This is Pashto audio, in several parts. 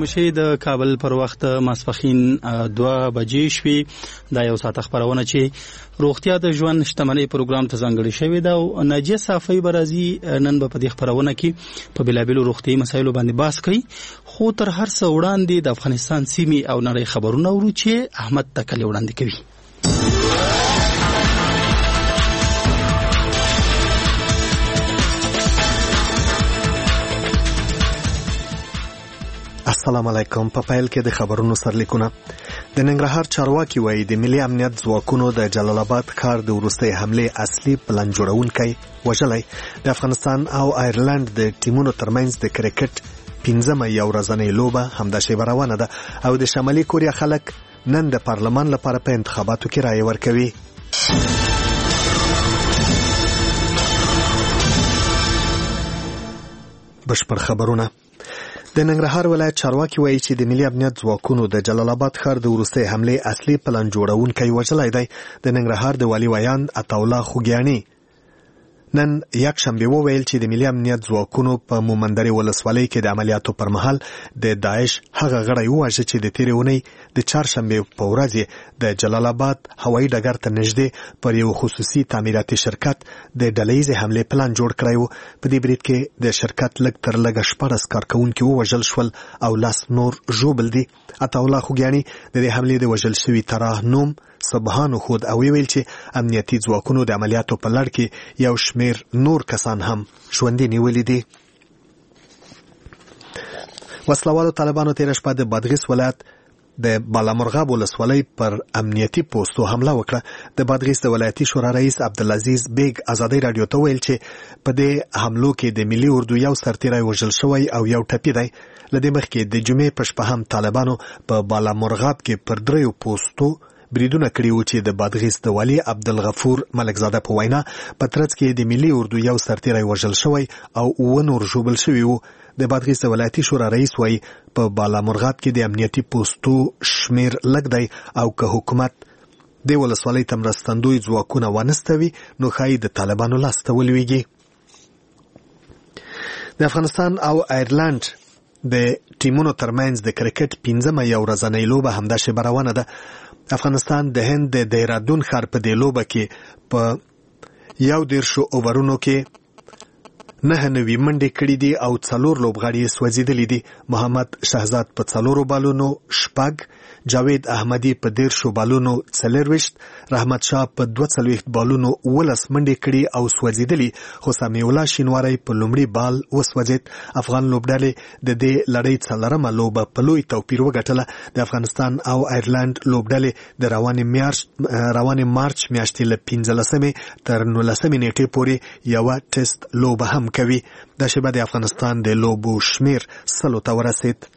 بشي د کابل پر وخت ماسپخین 2 بجې شوي. دا یو ساعت خبرونه چې روغتیا د ژوند شتمنۍ پروګرام ته ځانګړی شوی دا او ناجیه صافی برازي نن په دې خبرونه کې په بلابلو روغتي مسایلو باندې بحث کوي. خو تر هر څه وړاندې د افغانستان سیمې او نړۍ خبرونه ورو چې احمد تکل وړاندې کوي. السلام علیکم. په پیل کې د خبرونو سرلیکونه. د ننګرهار چارواکي وایي د ملي امنیت ځواکونو د جلال آباد ښار د وروستۍ حملې اصلي پلان جوړونکی وژلی. د افغانستان او آیرلند د ټیمونو ترمنځ د کرکټ 15مه یو ورځنۍ لوبه همدا شیبه روانه ده او د شمالي کوریا خلک نن د پارلمان لپاره په انتخاباتو کې رایه ورکوي. بشپړ خبرونه. د ننګرهار ولایت چارواکي وایي چې د ملي امنیت ځواکونو د جلال آباد ښار د وروستۍ حملې اصلي پلان جوړونکی وژلی دی. د ننګرهار د والي ویان عطاالله خوږیاني نن یک شنبه وویل چې د ملي امنیت ځواکونو په مومندرې ولسوالۍ کې د عملیاتو پر مهال د داعش هغه غړی وواژه چې د تېرې اونۍ د چهارشنبې په ورځ د جلال آباد هوایي ډګر ته نږدې پر یو خصوصي تعمیراتي شرکت د ډلهیزې حملې پلان جوړ کړی و. په دې برید کې د شرکت لږ تر لږه 14 کارکوونکي ووژل شول او 10 نور ژوبل دي. عطاالله خوږیاني د دې حملې د وژل شوي طرح نوم سبحانو خود او ویل چې امنیتي ځواکونو د عملیاتو په لړ کې یو شمیر نور کسان هم ژوندي نیولي دي. وسلوالو طالبانو تېره شپه د بادغیس ولایت د بالامرغاب ولسوالۍ پر امنیتي پوستو حمله وکړه. د بادغیس د ولایتي شورا رئیس عبدالعزیز بیگ ازادۍ راډیو ته ویل چې په دې حملو کې د ملي اردو یو سرتیری وژل شوی او یو ټپي دی. له دې مخکې د جمعې په شپه هم طالبانو په بالامرغاب کې پر 3 پوستو بریدونه کړي وو چې د بادغیس د والي عبدالغفور ملکزاده په وینا په ترڅ کې د ملي اردو یو سرتیری وژل شوی او 9 نور ژوبل شوي وو. د بادغیس د ولایتي شورا رئیس وایي په بالامرغاب کې د امنیتي پوستو شمیر لږ دی او که حکومت د ولسوالۍ ته مرستندوی ځواکونه وانستوي نو ښایي د طالبانو لاس ته ولویږي. د افغانستان او آیرلند د ټیمونو ترمنځ د کرکټ 15مه یو ورځنۍ لوبه همدا شیبه روانه ده. افغانستان د هند د دهرادون ښار په دې لوبه کې په 11 اوورونو کې 9 نوي منډې کړي دي او 4 لوبغاړي یې سوځېدلي دي. محمد شهزاد په 4 بالونو 6، جاوید احمدي په 10 بالونو 24، رحمت شاه په 42 بالونو 11 منډې کړي او سوځېدلي، خو سمیع الله شینواری په لومړي بال وسوځېد. افغان لوبډلې د دې لړۍ 4مه لوبه په لوی توپیر وګټله. د افغانستان او آیرلند لوبډلې د روانې مارچ میاشتې له 15 تر 19 نیټې پورې یوه ټیسټ لوبه هم کوي. دا شیبه د افغانستان د لوبو شمیر 100 ته ورسید.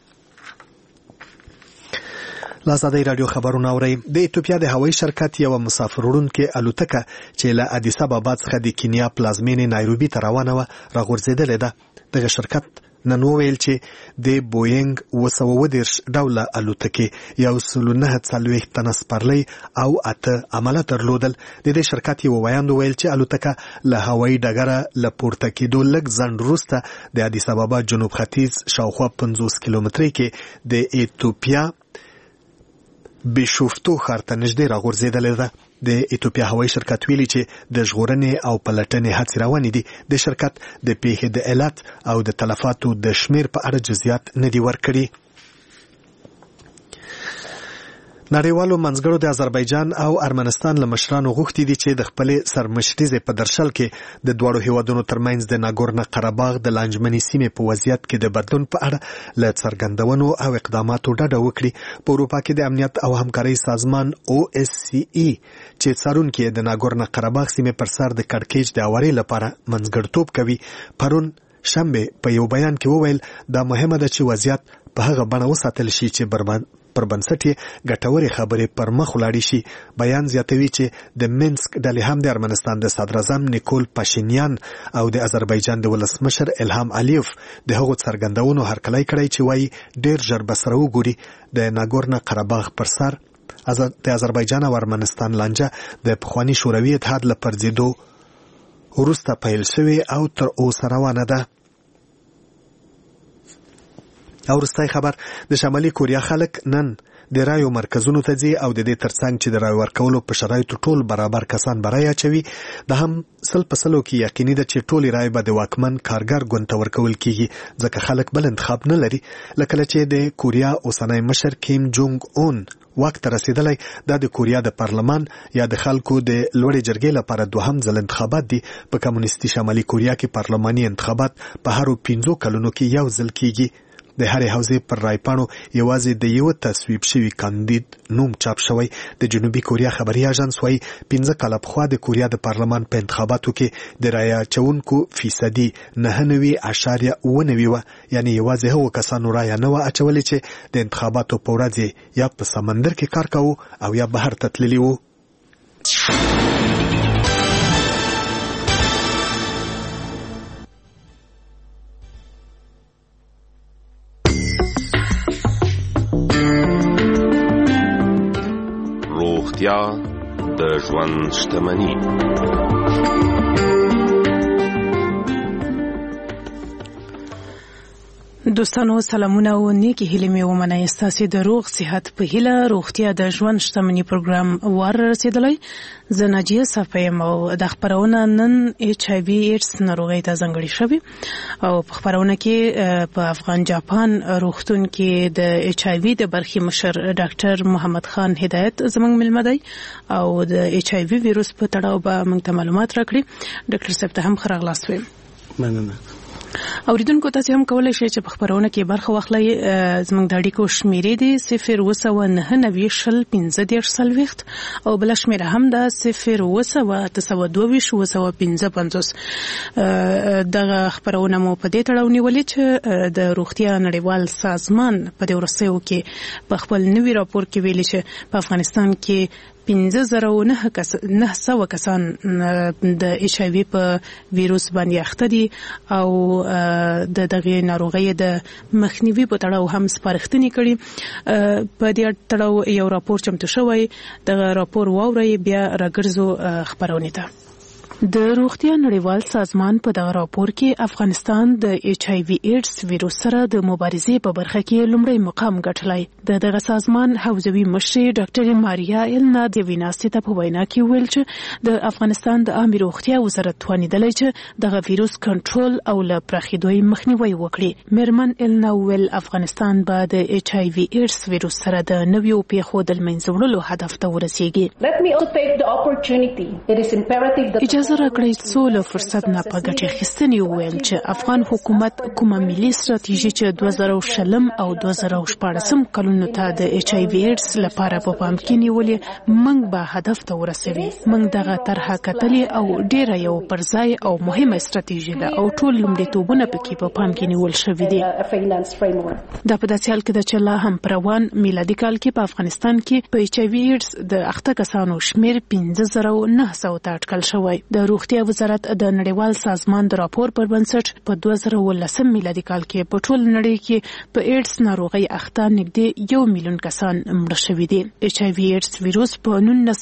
لازادی رادیو خبرونه اورئ. د ایتوپیا د هوایي شرکت یو مسافر وړونکې الوتکه چې له ادیس ابابا څخه د کینیا پلازمینې نایروبي ته روانه وه راغورځېدلې ده. دغه شرکت نن وویل چې د بوینګ 230 ډوله الوتکې 149 تنه سپرلی او 8 عمله درلودل. د دې شرکت یو ویاند وویل چې الوتکه له هوایي ډګره له پورته کېدو لږ ځنډ وروسته د ادیس ابابا جنوب ختیځ شاوخوا 50 کیلومترۍ کې د ایتوپیا بشوفتو ښار ته نږدې راغورځېدلې ده. د ایتوپیا هوایي شرکت ویلي چې د ژغورنې او پلټنې هڅې روانې دي. د شرکت د پیښې د علت او د تلفاتو د شمیر په اړه جزئیات نه دي ورکړي. نړیوالو منځګړو د آذربایجان او ارمنستان له مشرانو غوښتي دي چې د خپلې سرمشریزې په درشل کې د دواړو هیوادونو ترمنځ د ناګورنو قرهباغ د لانجمنې سیمې په وضعیت کې د بدلون په اړه له څرګندونو او اقداماتو ډډه وکړي. په اروپا کې د امنیت او همکارۍ سازمان OSCE چې څارونکي د ناګورنو قرهباغ سیمې پر سر د کړکېچ د هوارۍ لپاره منځګړیتوب کوي پرون شنبه په یو بیان کې وویل دا مهمه ده چې وضعیت په هغه بڼه وساتل شي چې پر بنسټ ګټورې خبرې پر مخ ولاړې شي. بیان زیاتوي چې د منسک ډلې هم د ارمنستان د صدراعظم نیکول پاشینیان او د آذربایجان د ولسمشر الهام علیف د هغو څرګندونو هرکلی کړی چې وایي ډېر ژر به سره وګوري. د ناګورنو قرهباغ پر سر د آذربایجان او ارمنستان لانجه د پخواني شوروي اتحاد له پرځېدو وروسته پیل شوې او تر اوسه روانه ده. او وروستی خبر د شمالي کوریا خلک نن د رایو مرکزونو ته ځي او د دې ترڅنګ چې د رای ورکولو په شرایطو ټول برابر کسان به رای اچوي د هم سل په سلو کې یقیني ده چې ټولې رای به د واکمن کارګر ګوند ته ورکول کیږي ځکه خلک بل انتخاب نه لري لکه چې د کوریا اوسنی مشر کیم جونګ اون وخت رسیدلی دا د کوریا د پارلمان یا د خلکو د لوړې جرګې لپاره دوهم ځل انتخابات دي په کمونیستي شمالي کوریا کې پارلماني انتخابات په هرو 15 کلونو کې یو ځل کیږي د هرې حوزې پر رایپاڼو یوازې د یو تصویب شوي کاندید نوم چاپ شوی د جنوبي کوریا خبري اژانس وایي 15 کاله پخوا د کوریا د پارلمان په انتخاباتو کې د رای اچونکو فیصدي 9.9 وه یعنی یوازې هغو کسانو رای نه وه اچولې چې د انتخاباتو په ورځ یا په سمندر کې کار کوو او یا بهر ته تللي وو. روغتیا د ژوند شتمني. دوستانو سلامونه او نیکی هیله مې ومنئ ستاسو د روغ صحت په هیله روغتیا د ژوند شتمني پروګرام ور رسیدلی زه ناجیه صفایم او د خبرونه نن ایچ آی وی ایډز ناروغي ته ځانګړې شوی او په خبرونه کې په افغان جاپان روغتون کې د ایچ آی وی د برخي مشر ډاکټر محمد خان هدایت زمنګ ملمه دی او د ایچ آی وی ویروس په تړاو به موږ ته معلومات راکړي ډاکټر صاحب ته هم خراغلاس ویم. مننه. اوریدونکو تاسو هم کولای شئ چې په خبرونه کې برخه واخلئ زموږ د اړیکو شمیرې دي 0299515 او بل شمیره هم ده 0292255. دغه خبرونه مو په دې تړاو نیولې چې د روغتیا نړیوال سازمان په دې ورسېو کې په خپل نوي راپور کې ویلي چې په افغانستان کې 15,900 کسان د ایچ آی وی په ویروس باندې اخته دي او د دغه ناروغۍ د مخنیوي په تړاو هم سپارښتنې کړي. په دې تړاو یو راپور چمتو شوی دغه راپور واوري بیا راګرځو خبرونه ته. د روغتیا نړیوال سازمان په دغه راپور کې افغانستان د ایچ آی وی ایډز ویروس سره د مبارزې په برخه کې لومړی مقام ګټلی. دغه سازمان حوزوي مشر ډاکټر ماریا ایلنا د ویناستي ته په وینا کې ویل چې د افغانستان د عامه روغتیا وزارت توانیدلی چې دغه ویروس کنټرول او له پراخېدو مخنیوي وکړي. میرمن ایلنا ویل افغانستان به د ایچ آی وی ایډز ویروس سره د نویو پیښو د منځه وړلو هدف ته ورسیږي. اجازه راکړئ څو له فرصت نه په ګټه اخیستنې ووایم چې افغان حکومت کومه ملي ستراتیژي چې 2020 او 2014 کلونو ته د ایچ آی وی ایډز لپاره په پام کې نیولې موږ به هدف ته ورسوي. موږ دغه طرحه کتلې او ډیره یو پرځای او مهمه ستراتیژي ده او ټول لومړیتوبونه پکې په پام کې نیول شوي دي. دا په داسې حال کې ده چې لا هم پر روان میلادي کال کې په افغانستان کې په ایچ آی وی ایډز د اخته کسانو شمیر 15,900 ته اټکل شوی. د روغتیا وزارت د نړیوال سازمان د راپور پر بنسټ په 2019 میلادي کال کې په ټول نړۍ کې په ایډز ناروغي اخته نږدې 1 میلیون کسان مړه شوي دي. ایچ آی وی ایډز ویروس په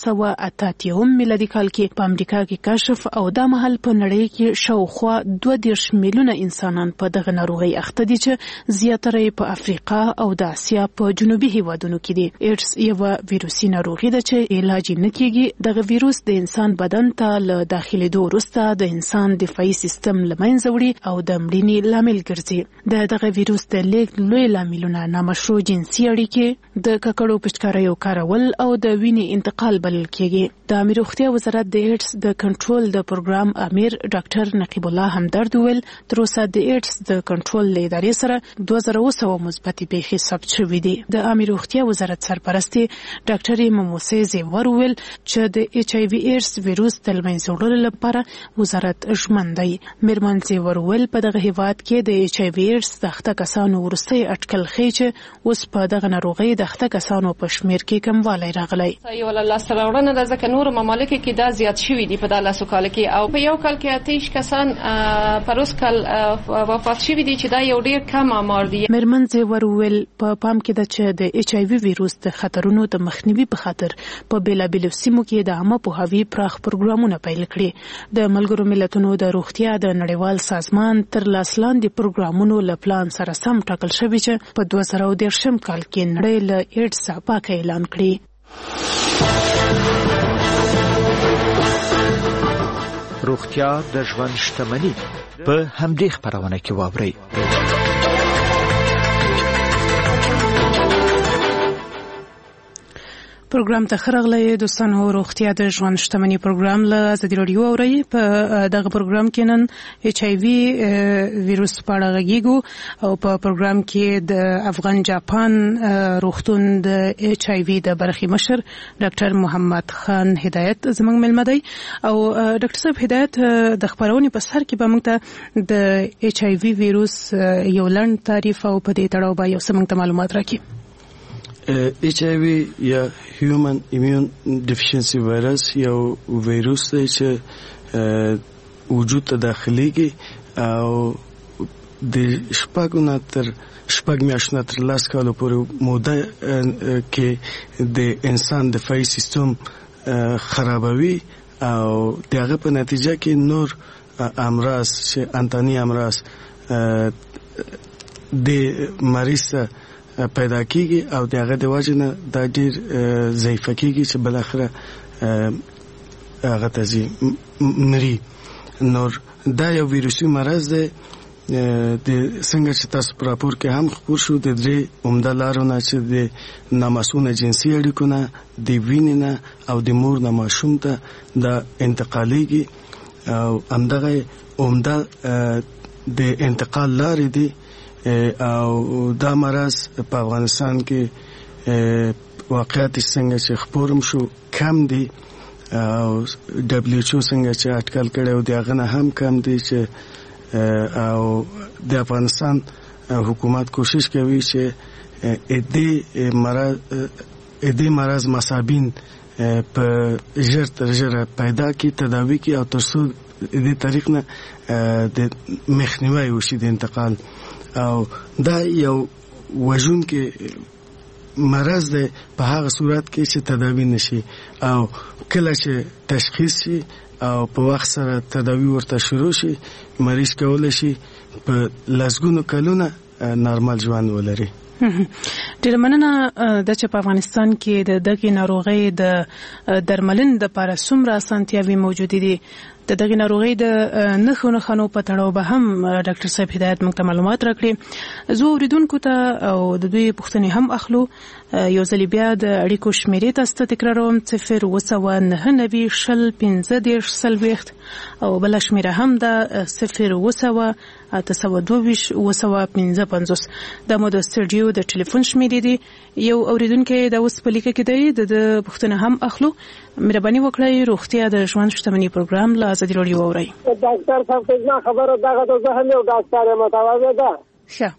1988 میلادي کال کې په امریکا کې کشف او دا مهال په نړۍ کې شاوخوا 22 میلیونه انسانان په دغه ناروغي اخته دي چې زیاتره په افریقا او د اسیا په جنوبي هیوادونو کې دي. ایډز یو ویروسي ناروغي ده چې علاج نه کیږي. دغه ویروس د انسان بدن ته له داخليدو وروسته د انسان دفاعي سیستم له منځه وړي او د مړینې لامل ګرځي. دغه ویروس د لیږد لوی لاملونه نامشروع جنسي اړیکې، د ککړو پچکاریو کارول او د وینې انتقال بلل کېږي. د عامه روغتیا وزارت د ایډز د کنټرول د پروګرام امیر ډاکټر نقیب الله همدرد ویل تر اوسه د ایډز د کنټرول ادارې سره 2000 مثبتې پیښې ثبت شوې دي. د عامه روغتیا وزارت سرپرستی ډاکټر موسی زیور ویل چې د ایچ آی وی ایډز ویروس د منځه وړلو لپاره وزارت ژمن دی. میرمن زیور ویل په دغه هیواد کې د ایچ آی وی ایډز د اخته کسانو وروستي اټکل ښیي چې اوس په دغه ناروغۍ د اخته کسانو په شمیر کې کموالی راغلی. یو له سره د ځکه نور ممالک کې دا زیات شوي دي په دغه کال کې او په یو کال کې 28 کسان پروس کال وفات شوي دي چې دا یو ډیر کم آمار دی. میرمن زیور ویل په پام کې ده چې د ایچ آی وی ویروس د خطرونو د مخنیوي په خاطر په بیلابیلو سیمو کې د عامه پوهاوي پراخ پروګرامونه پیل کړي کړي. د ملګرو ملتونو د روغتیا د نړیوال سازمان تر لاس لاندې پروګرامونو له پلان سره سم ټاکل شوی چې په 2013 کال کې نړۍ له ایډز پاک اعلان کړي. روغتیا د ژوند شتمني په همدې خبرونه کې واورئ. پروګرام ته خرغلې دوستانو روغتیا د ژوند شتمني پروګرام له ازادي راډیو اوري. په دغه پروګرام کې نن ایچ آی وی ویروس په اړه غږیږو او په پروګرام کې د افغان جاپان روغتون د ایچ آی وی د برخي مشر ډاکټر محمد خان هدایت زموږ ملمه دی او ډاکټر صاحب هدایت د خبرونې په سر کې به موږ ته د ایچ آی وی ویروس یو لنډ تعریف او په دې تړاو به یو څه موږ ته معلومات راکړي. HIV یا Human Immune Deficiency Virus یو ویروس دی چې وجود ته داخليږي او د شپږ میاشتو تر 10 کالو پورې موده کې د انسان دفاعي سیستم خرابوي او دغه په نتیجه کې نور امراض چې انتاني امراض د مریض پیدا کیږي او دغه د وجنه د ډیر ضعیف کیږي چې بل اخره هغه تزي مري. نور دا یو ویروسي مرض دی د څنګه چې تاسو پر راپور کې هم خبر شو د درې عمده لارونه چې د نامسؤله جنسي اړیکو نه د وینې نه او د مور نه ماشوم ته د انتقالېږي او همدغه عمده د انتقال لارې دي او دا مرض په افغانستان کې واقعیت څنګه چې خبرم شو کم دي او دبليو ایچ او څنګه چې اټکل کړي او دغه نه هم کم دي چې او د افغانستان حکومت کوشش کوي چې دې مرض مصابین په ژر تر ژره پیدا کی تداوی کی او ترڅو دې طریق نه د مخنیوي وشي د انتقال او دا یو وژون کې مرض دی په هغه صورت کې چې تداوی نشي او کله چې تشخیص شي او په وخت سره تداوی ورته شروع شي مریض کولای شي په لسګونو کلونه نارمل ژوند ولري. ډېر مننه د چې په افغانستان کې د دغې ناروغۍ د درملنې لپاره څومره اسانتیاوې موجودې دي. د دغې ناروغۍ د نښو په تړاو به هم ډاکټر صاحب هدایت موږ ته معلومات راکړي. زه اوریدونکو ته او د دوی پوښتنې هم اخلو. یو ځل بیا د اړیکو شمیرې تاسو ته تکراروم 029901540 او بل شمیره هم د 0299255 دا مو د سټډیو د ټلیفون شمیرې دي. یو اوریدونکو د اوس په لیکه کې دی د پوښتنه هم اخلو. مهرباني وکړئ روغتیا د ژوند شتمني پروګرام له ازادي راډیو اورئ. ډاکټر صاحب څنګه خبره دغه د زه هم یو ډاکټر متواضع ده. ښه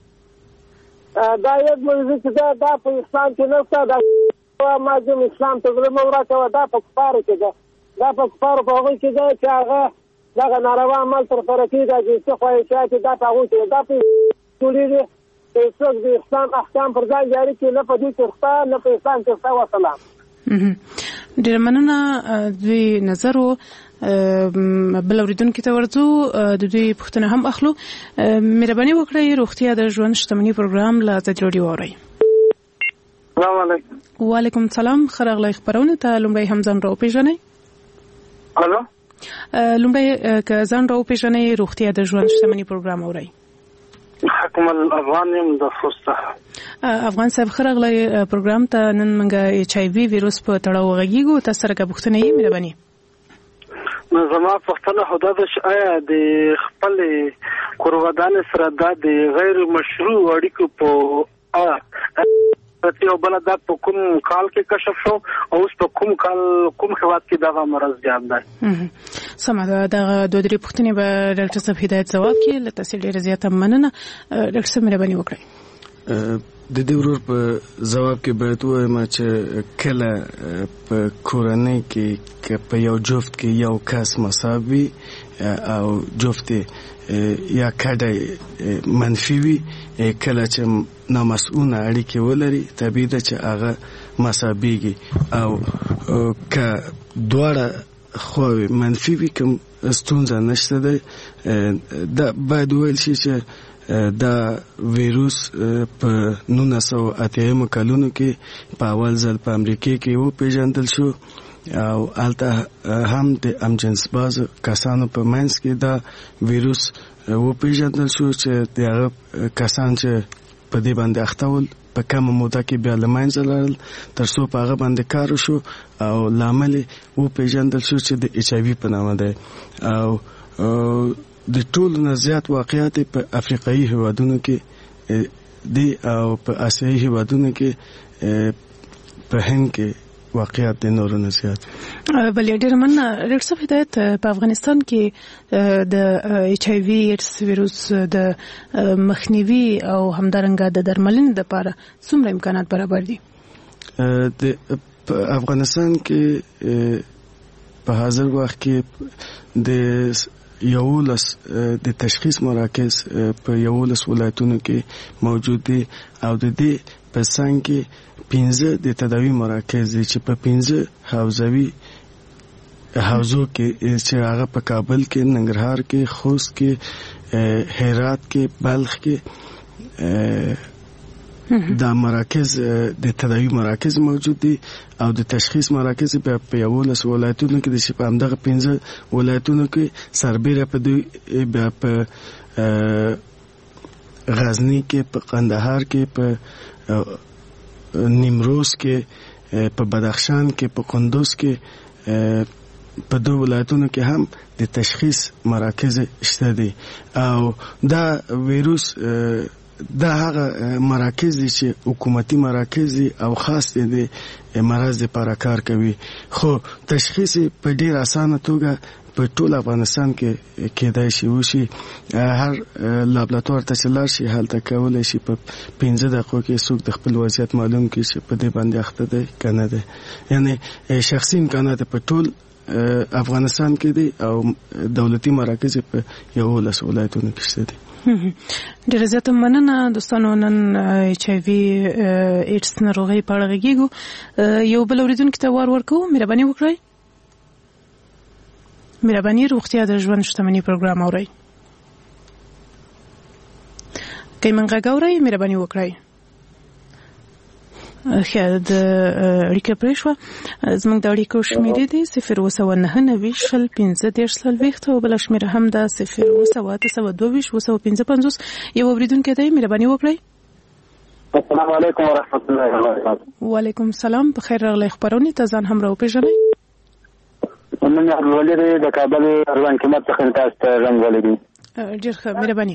دا یو موضوع چې دا په اسلام کې نشته. دا ماجم اسلام ته ورته ورته دا په کفارو کې ده. دا په کفارو په هغه کې ده چې هغه دغه ناروا عمل تر سره کوي دا چې خواهشات دا په هغه کې دا په ټولې څوک د اسلام احکام پر ځای جاری کړي نه په دې ترخه نه په اسلام کې وسلام. ډېر مننه دوی نظر بل اوریدونکو ته ورځو د دوی پوښتنه هم اخلو. مهرباني وکړئ روغتیا د ژوند شتمني پروګرام له ازادي راډیو اورئ. السلام علیکم. وعلیکم السلام. خراغلی خبرونه ته لومړی هم ځان راوپېژنئ. الو لومړی که ځان راوپېژنئ روغتیا د ژوند شتمني پروګرام اورئ. حکم الافغان یم د خوسته. افغان صاحب خراغلی پروګرام ته نن موږ ایچ آی وی ویروس په تړاو غږیږو. تاسو سره کوم پوښتنه یې مهرباني؟ زما پوښتنه خدا ده چې آیا د خپل کورودان سره د غیر مشروع اړیکو په یو بل دا په کوم کال کې کشف شو او اوس په کوم کال کوم هیواد کې دا مرض جام ده؟ سمه ده. دا دوه درې پوښتنې به ډاکټر صاحب هدایت ځواب کړي. له تاسو ډېره زیاته مننه. ډاکټر صاحب مهرباني وکړئ. د دې ورور په جواب کې باید وایم چې کله په کورنۍ کې په یو جفت کې یو کس مصاب وي او جفت یا کډه منفي وي کله چې نامسؤله اړیکې ولري طبیعي ده چې هغه مصابيږي او که دواړه خو منفي وي کوم ستونزه نشته ده. دا باید ویل شي چې دا ویروس په 1980 کلونو کې په اول ځل په امریکا کې وپېژندل شو او هلته هم د امجنس باز کسانو په منځ کې دا ویروس وپېژندل شو چې دغه کسان چې په دې باندې اخته ول په کومه موده کې بیا له منځه لاړل تر څو په هغه باندې کار وشو او لامل یې وپېژندل شو چې د ایچ آی وي په نامه دی. او د ټولو نه زیات واقعیت په افریقایي هیوادونو کې دی او په آسیایي هیوادونو کې په هند کې واقعیت د نورو نه زیات. بلې ډېر مننه ډاکټر صاحب. هدایت په افغانستان کې د ایچ آی وي ایډز ویروس د مخنیوي او همدارنګه د درملنې لپاره څومره امکانات برابر دي؟ په افغانستان کې په حاضر وخت کې د 11 د تشخیص مراکز په 11 ولایتونو کې موجود دي او د دې په څنګ کې 15 د تداوی مراکز دي چې په 15 حوزو کې چې هغه په کابل کې، ننګرهار کې، خوست کې، هرات کې، بلخ کې دا مراکز د تداوی مراکز موجود دي او د تشخیص مراکز په 11 ولایتونو کې د په همدغه 15 ولایتونو کې سربېره په دوی په غزنی کې، په قندهار کې، په نیمروز کې، په بدخشان کې، په قندوز کې، په دوه ولایتونو کې هم د تشخیص مراکز شته دي. او دا ویروس دا هغه مراکز دي چې حکومتي مراکز دي او خاص دي د مرض لپاره کار کوي. خو تشخیص په ډیر اسانه توګه په ټول افغانستان کې کېدای شي وشي. هر لابراتوار ته چې لاړ شي هلته کولی شي په 15 دقیقو کې څوک د خپل وضعیت معلوم کړي چې په دې باندې اخته دی که نه دی. یعنی شخصي امکانات په ټول افغانستان کې دي او دولتي مراکز په 11 ولایتونو کې شته دي. ډېر زیاته مننه دوستانو. نن ایچ آی وي ایډز ناروغۍ په اړه غږیږو. یو بل اورېدونکي ته وار ورکوو. مهرباني وکړئ. مهرباني روغتیا د ژوند شتمني پروګرام اورئ. که من غږ اورئ مهرباني وکړئ. ښه د اړیکه پرې شوه. زموږ د اړیکو شمېرې دي 029901530 او بله شمېره هم ده 029822055. یو اورېدونکی دی، مهرباني وکړئ. السلام علیکم ورحمت الله وبرکاته. وعلیکم السلام. په خیر راغلی. خپرونې ته ځان هم راوپېژنئ. من عبدالولي د کابل اروان قیمت څخه تاسو ته رنګ ولګي. ډېر ښه، مهرباني.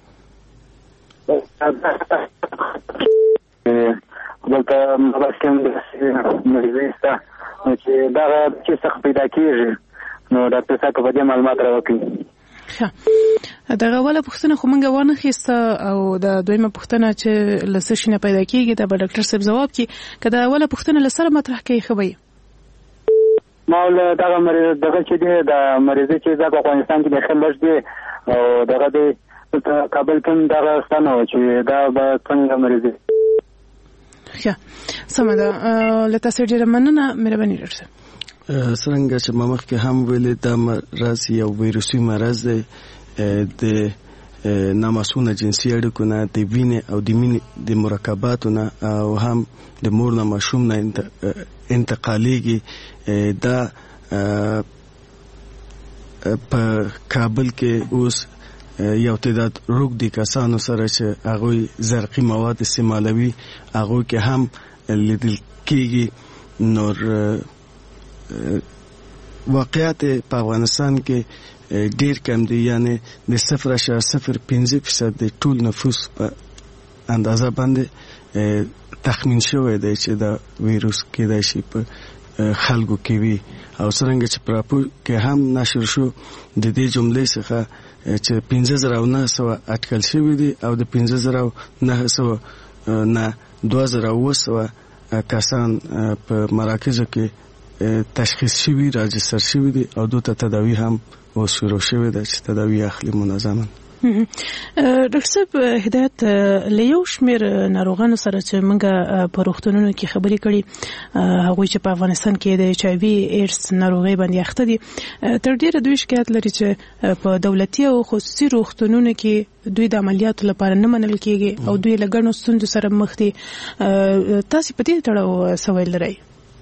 دلته مباسکم د مریضۍ سته چې دغه چې څخه پیدا کېږي نو ډاکټر صاحب په دې معلومات راوکړي. ښه، دغه اوله پوښتنه خو موږ وانخیسته او د دویمه پوښتنه چې له څه شي نه پیدا کېږي دا به ډاکټر صاحب ځواب کړي. که د اوله پوښتنه له سره مطرح کوي ښه به وي. ما له دغه مریض دغه چې دی د مریضۍ چې په افغانستان کې ډېر لږ دی او دغه دی کابل کې دغه ستنه و چې دا به څنګه مریضي. ښه، سمه ده. له تاسو ډېره مننه. مهرباني ډاکټر صاحب. څرنګه چې ما مخکې هم ویلې دا مرض یو ویروسي مرض دی د نامسونه جنسي اړیکو نه، د وینې او د مینې د مرکباتو نه او هم د مور نه ماشوم نه انتقالیږي. دا په کابل کې اوس یو تعداد روږدي کسانو سره چې هغوی زرقي مواد استعمالوي هغوی کې هم لیدل کېږي. نور واقعیت په افغانستان کې ډیر کم دي، یعنی د 0.05% د ټول نفوس په اندازه باندې تخمین شوی دی چې دا ویروس کېدای شي په خلکو کې وي. او څرنګه چې پراپو کې هم نشر شو د دې جملې څخه چې 15,900 اټکل شوی دي او د 15,900 نه 2,900 کسان په مراکزو کې تشخیص شوی، راجستر شوی دي او دوی ته تداوی هم شروع شوی ده چې تداوی اخلي منظما. ډاکټر صاحب هدایت له یو شمېر ناروغانو سره چې موږ په روغتونونو کې خبرې کړې هغوی چې په افغانستان کې د HIV ایډز ناروغۍ باندې اخته دي تر ډیره دوی شکایت لري چې په دولتي او خصوصي روغتونونو کې دوی د عملیاتو لپاره نه منل کېږي او دوی له ګڼو ستونزو سره مخ دي. تاسو په دې تړاو څه ویل لرئ؟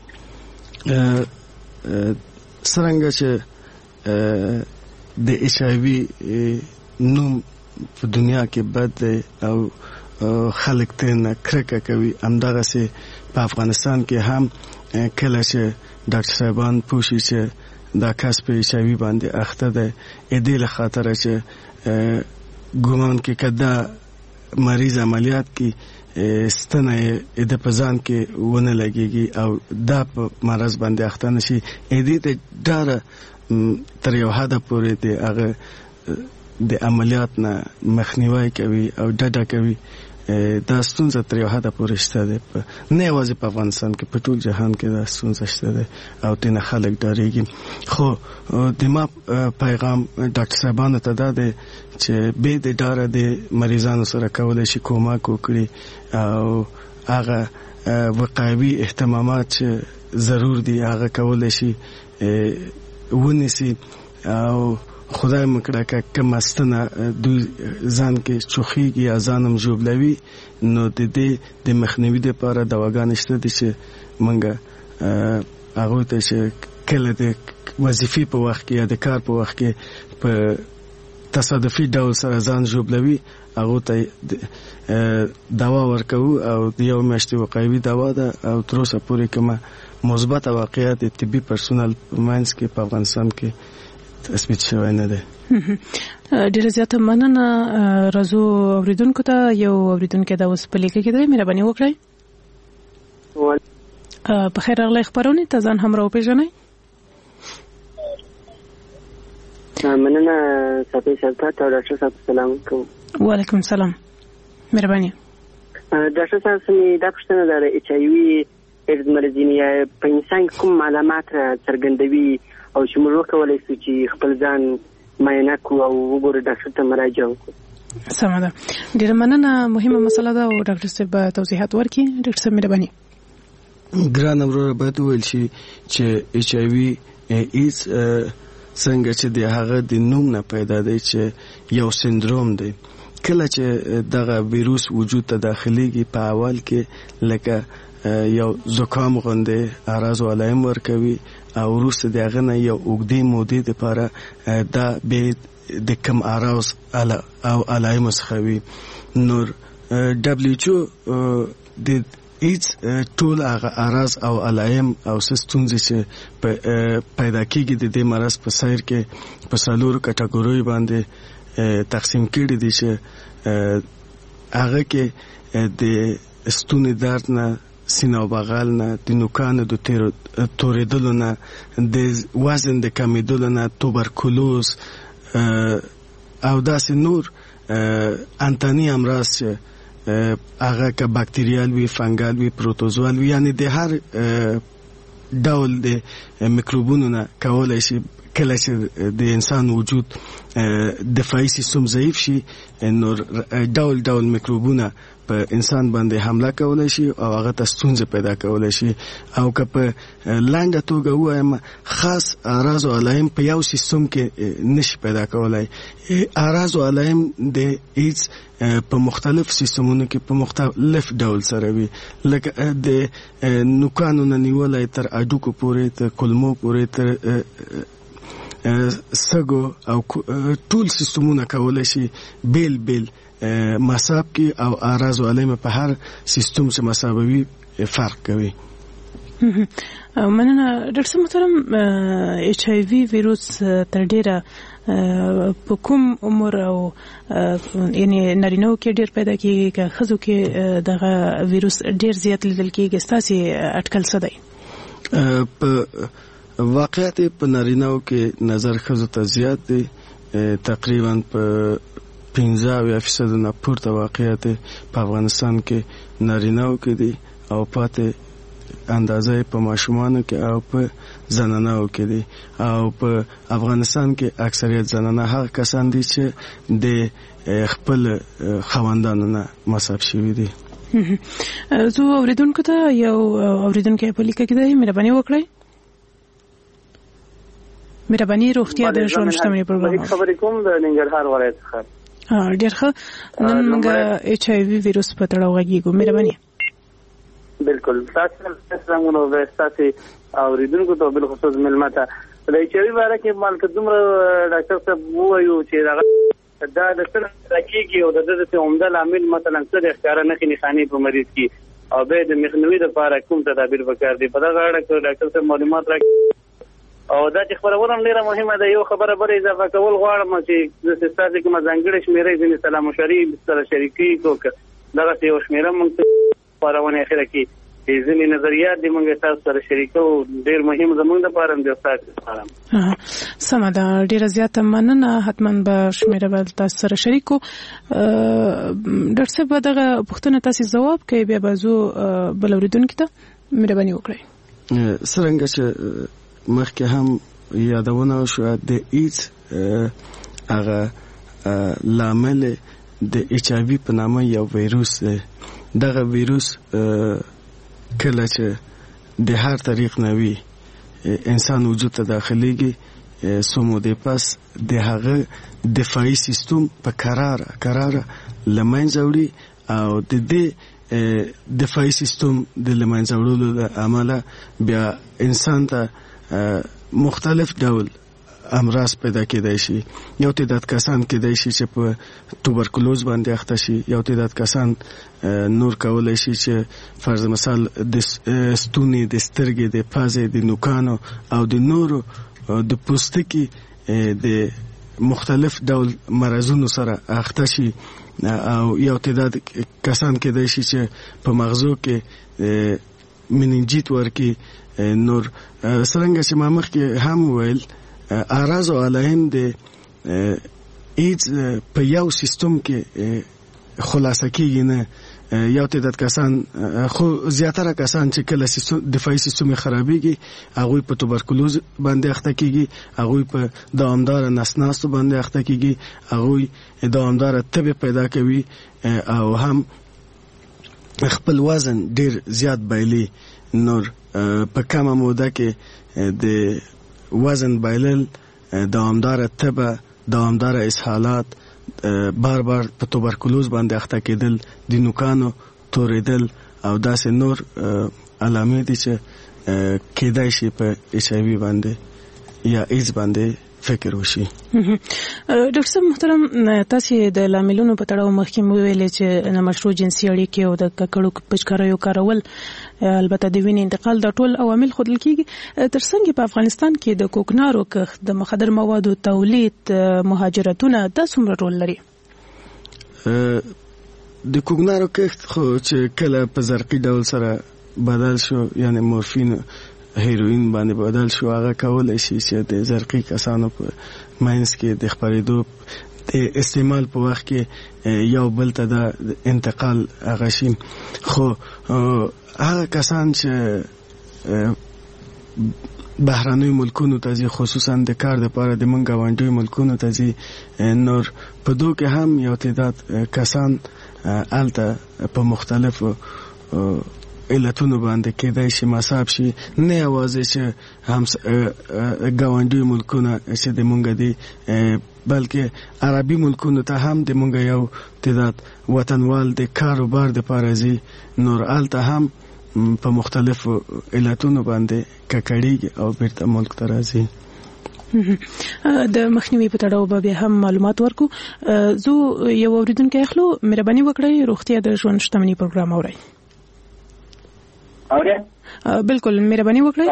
څرنګه چې د HIV نوم په دنیا کې بد دی او خلک ترې کرکه کوي، همدغسې په افغانستان کې هم کله چې ډاکټر صاحبان پوه شي چې دا کس په HIV باندې اخته دی، دې له خاطره چې ګمان کې که دا مریض عملیات کې ستنه د په ځان کې ونه لګېږي او دا په مرض باندې اخته نشي، دې ته ډېره تر یو حده پورې د هغه د عملیات نه مخنیوی کوي او ډډه کوي. دا ستونزه تر یو حده پورې شته ده، نه یوازې په افغانستان کې، په ټول جهان کې دا ستونزه شته ده او ترې نه خلک ډارېږي. خو د ما پیغام ډاکټر صاحبانو ته دا دی چې بې د ډاره د مریضانو سره کولی شي کومک وکړي او هغه وقایوي اهتمامات چې ضرور دي هغه کولی شي ونیسي او خدای مکړه که کومه ستنه دوی ځان کې چوخیږي یا ځان هم ژوبلوي نو د دې د مخنیوي دپاره دواګانې شته دي چې موږ هغوی ته چې کله د وظیفې په وخت کې یا د کار په وخت کې په تصادفي ډول سره ځان ژوبلوي هغو ته دوا ورکوو او د یو میاشتې وقایوي دوا ده او تر اوسه پورې کومه مثبته واقعه د طبي پرسونل په منځ کې په افغانستان کې تثبیت شوی نه ده. ډیره زیاته مننه. راځو اوریدونکو ته یو اوریدونکی دا اوس په لیکه کې دی، مهرباني وکړئ. په خیر راغلی خبرونه ته ځان هم راوپېژنئ. مننه صافي شرکت او ډاکټر صاحب سلام کوم. وعلیکم السلام، مهرباني. ډاکټر صاحب سمې دا پوښتنه ده د HIV ایډز مرضینه په انسان کوم علامات څرګندوي او چې موږ وکولای شو چې خپل ځان معاینه کوو او وګورو ډاکټر ته مراجعه وکړو؟ سمه ده، ډېره مننه. مهمه مسله ده او ډاکټر صاحب توضیحات ورکړي. ډاکټر صاحب مهرباني. ګرانه وروره باید وویل شي چې HIV ایډز څنګه چې د هغه د نوم نه پیدا دی چې یو سندروم دی. کله چې دغه ویروس وجود ته داخليږي په اول کې لکه یو زکام غوندې اعراض او علائم ورکوي او وروسته د هغه نه یو اوږدې مودې دپاره دا به د کم اعراض او علائم څخه وي. نور WHO د ایډز ټول هغه اعراض او علائم او ستونزې چې پیدا کېږي د دې مرض په سیر کې په څلورو کټګوریو باندې تقسیم کړي دي چې هغه کې د ستوني درد نه، سینه او بغل نه، د نوکانو د توریدلو نه، د وزن د کمیدلو نه، توبرکلوز او داسې نور انتاني امراض چې هغه که باکتریال وي، فنګال وي، پروتوزوال وي، یعنی د هر ډول د میکروبونو نه کولی شي کله چې د انسان وجود دفاعي سیستم ضعیف شي نو ډول ډول میکروبونه په انسان باندې حمله کولی شي او هغه ته ستونزې پیدا کولی شي. او که په لنډه توګه ووایم خاص اعراض او علائم په یو سیستم کې نشي پیدا کولی. اعراض او علائم د ایډز په مختلف سیستمونو کې په مختلف ډول سره وي، لکه د نوکانو نه نیولی تر اډوکو پورې، تر کلمو پورې، تر سګو او ټول سیستمونه کولی شي بیل بیل مصاب کې او اعراض او علائم په هر سیستم چې مصابوي فرق کوي. مننه. ډاکټر محترم، HIV ویروس تر ډیره په کوم عمر او یعنی نارینه‌و کې ډیر پیدا کیږي که ښځو کې دغه ویروس ډیر زیات لیدل کیږي؟ ستاسو اټکل څه دی؟ په واقعیت په نارینه‌و کې نظر ښځو ته زیات دی، تقریبا په 15% نه پورته واقعیت په افغانستان کې نارینه‌و کې دی او پاتې اندازه په ماشومانو کې او په زنانو کې دي او په افغانستان کې اکثریت زنانه هغه کسان دي چې د خپل خواندانو نه مصاب شوي دي. زه اوریدونکو ته یو اوریدونکو په لیکه کې دی مهرباني وکړئ. مهرباني روغتیا د ژوند شتمنۍ پروګرام خبرې کوم د ننګرهار ولایت څخه. ډېر ښه. نن موږ ایچ آی وی ویروس په تړاو غږیږو. مهرباني. بالکل تاسو څنګه نو تاسو اوریدونکو ته بل خصوص ملمته د ایچ آی وی باره کې مالک دومره ډاکټر صاحب وایو چې دا د سر راکېږي او د دې عمده عامل مثلا څه د ښکار نه کې نښانې په مریض کې او به د مخنیوي لپاره کوم تدابیر وکړ دي په دا غاړه کې ډاکټر صاحب معلومات راکړي او دا چې خبرونه ډیره مهمه ده. یو خبره بل اضافه کول غواړم چې د سیستم کې مزنګړې شمیرې د سلام مشورې سره شریکي کوک دغه یو شمیره موږ پرونه اخره کې ځینې نظریات د موږ تاسو سره شریکو ډیر مهم زموږ لپاره د تاسو لپاره. سمه ده. ډیره زیاته مننه. حتما به شمیره به تاسو سره شریکو. ډاکټر صاحب دغه پوښتنه تاسو جواب کوي بیا بازو بل اوریدونکو ته مهرباني وکړئ. څنګه چې مخکې هم یادونه شو د ایډز هغه لامل د ایچ آی وی په نامه یو ویروس دی. دغه ویروس کله چې د هر طریق نوي انسان وجود ته داخليږي سمو د پاس د هغه دفاعي سیستم په قرار لمنځه وړي او د دې دفاعي سیستم د لمنځه وړلو د عمله بیا انسان ته مختلف ډول امراض پیدا کېدای شي. یو تعداد کسان کېدای شي چې په توبرکلوز باندې اخته شي، یو تعداد کسان نور کولای شي چې فرض مثال د ستوني د سترګې د پازې د نوکانو او د نورو د پوستکي د مختلف ډول مرزونو سره اخته شي او یو تعداد کسان کېدای شي چې په مغزو کې مننجیت ورکی نور څنګه چې ما مخکې هم ویل اعراض او علائم د ایډز په یو سیستم کې خلاصه کیږي نه. یو تعداد کسان خو زیاتره کسان چې کله دفاعي سیستم خرابېږي هغه په توبرکلوز باندې اخته کیږي، هغه په دوامدار نسناستو باندې اخته کیږي، هغه دوامدار تبه پیدا کوي او هم خپل وزن ډیر زیات بایلي. نور په کومه موده کې د وزن بایلل، دوامدار تبه، دوامدار اسهالات، بار بار په توبرکلوز باندې اخته کېدل، د نوکانو توریدل او داسې نور علامې دي چې کېدای شي په ایچ آی وی باندې یا ایډز باندې فکر وشي. ډاکټر صاحب محترم، تاسو د لاملونو په تړاو مخکې ویلې چې نامشروع جنسي اړیکې او د ککړو پچکاریو کارول، البته د وینې انتقال، د ټول عوامل خودل کیږي. ترڅنګ په افغانستان کې د کوکنارو کښت، د مخدر موادو تولید، مهاجرتونه د څومره رول لري؟ د کوکنارو کښت خو چې کله په زرقي ډول سره بدل شو، یعنی مورفین هیروین باندې بدل شو، هغه کولای شي چې د زرقي کسانو په ماینس کې د خپرېدو د استعمال په وخت کې یو بل ته د انتقال هغه شي. خو هغه کسان چې بهراني ملکونو ته ځي، خصوصا د کار لپاره د منګ غونډي ملکونو ته ځي، نور په دوه کې هم یو تعداد کسان الته په مختلفو علتونو باندې کېدای شي مصاب شي. نه یوازې چې هم غونډي ملکونه چې د مونږ دي، بلکې عربي ملکونو ته هم د مونږ یو تعداد وطنوال د کاروبار د پارازي، نور الته هم په مختلفو علتونو باندې ککړیږي او بیرته ملک ته راځي. د مخنیوي په تړاو به هم معلومات ورکو. زه یو اوریدونکو اخلو. مهرباني وکړئ روغتیا د ژوند شتمنۍ پروګرام اورئ. بالکل مهرباني وکړئ.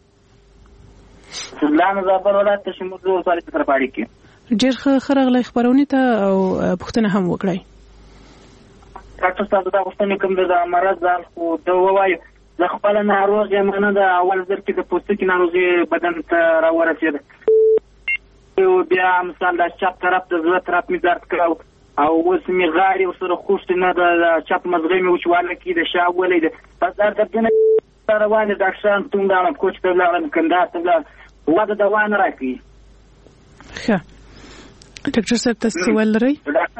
سلام زابر ولایت تشمول ولایت سره پاړی کې ډېر خرغله خبرونه ته او پښتنه هم وکړئ. ډاکټر صاحب دا غوښتنه کوم د مرض ځان خو د ووایي د خپل ناروغ یمنه د اول ځل کې د پوستکي ناروغي بدن ته راورسېد او بیا مثلا د چپ طرف د زړه طرف می درد کاو او اوس می غاړې سره خوشت نه د چپ مزغې می وچواله کې د شاولې د پس دردونه روان دي ډاکټران ته لاړم کوچ ته لاړم کندهار ته لاړم وده دوا نه راکوي. ښه ډاکټر صاحب تاسو څه ویل لرئ؟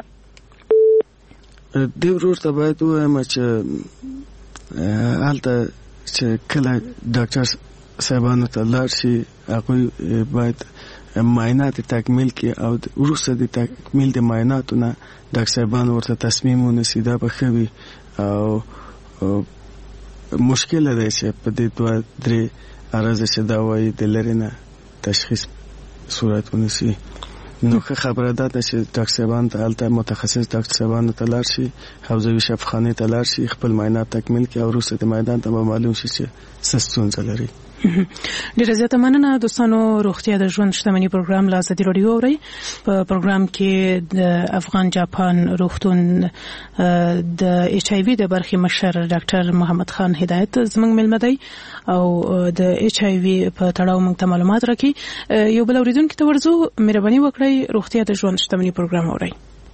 دې ورور ته باید ووایم چې هلته چې کله ډاکټر صاحبانو ته لاړ شي هغوی باید معاینات تکمیل کړي او وروسته د تکمیل د معایناتو نه ډاکټر صاحبان ورته تصمیم ونیسي دا به ښه وي. او مشکله ده چې په دې 2-3 عرضه چې دا وایي د لرې نه تشخیص صورت ونیسي. نو ښه خبره ده چې ډاکټر صاحبان ته هلته متخصص ډاکټر صاحبانو ته لاړ شي حوزوي شفاخانې ته لاړ شي خپل معاینات تکمیل کړي او وروسته د میدان ته به معلوم شي چې څه ستونزه لري. ډیره زیاته مننه دوستانو. روغتیا د ژوند شتمني پروګرام له ازادي راډیو اورئ. په پروګرام کې د افغان جاپان روغتون د ایچ آی وی د برخې مشر ډاکټر محمد خان هدایت زموږ ملمه دی او د ایچ آی وی په تړاو موږ ته معلومات راکړي. یو بل اوریدونکو ته ورځو مهرباني وکړئ روغتیا د ژوند شتمني پروګرام اورئ.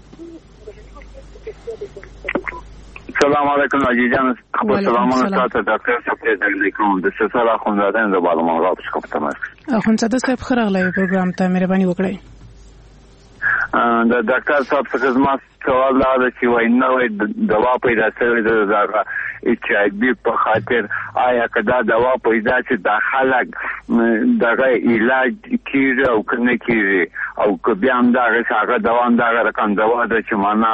السلام علیکم عزیزان. خبر سلامونه تاسو ډاکټر صاحب ته علیکم د سفر اخوندزاده د معلومات څخه تماس. اخوندزاده صاحب خراغلی پروګرام ته مهرباني وکړئ. د ډاکټر صاحب څخه زما سوال دا دی چې وای نوې دوا پیدا شوې ده د ایچ آی وی په خاطر آیا کدا دوا پیدا چې د خلک دغه علاج کیږي او کنه کیږي او که بیا هم دغه دوا هم دغه رقم دوا ده چې معنا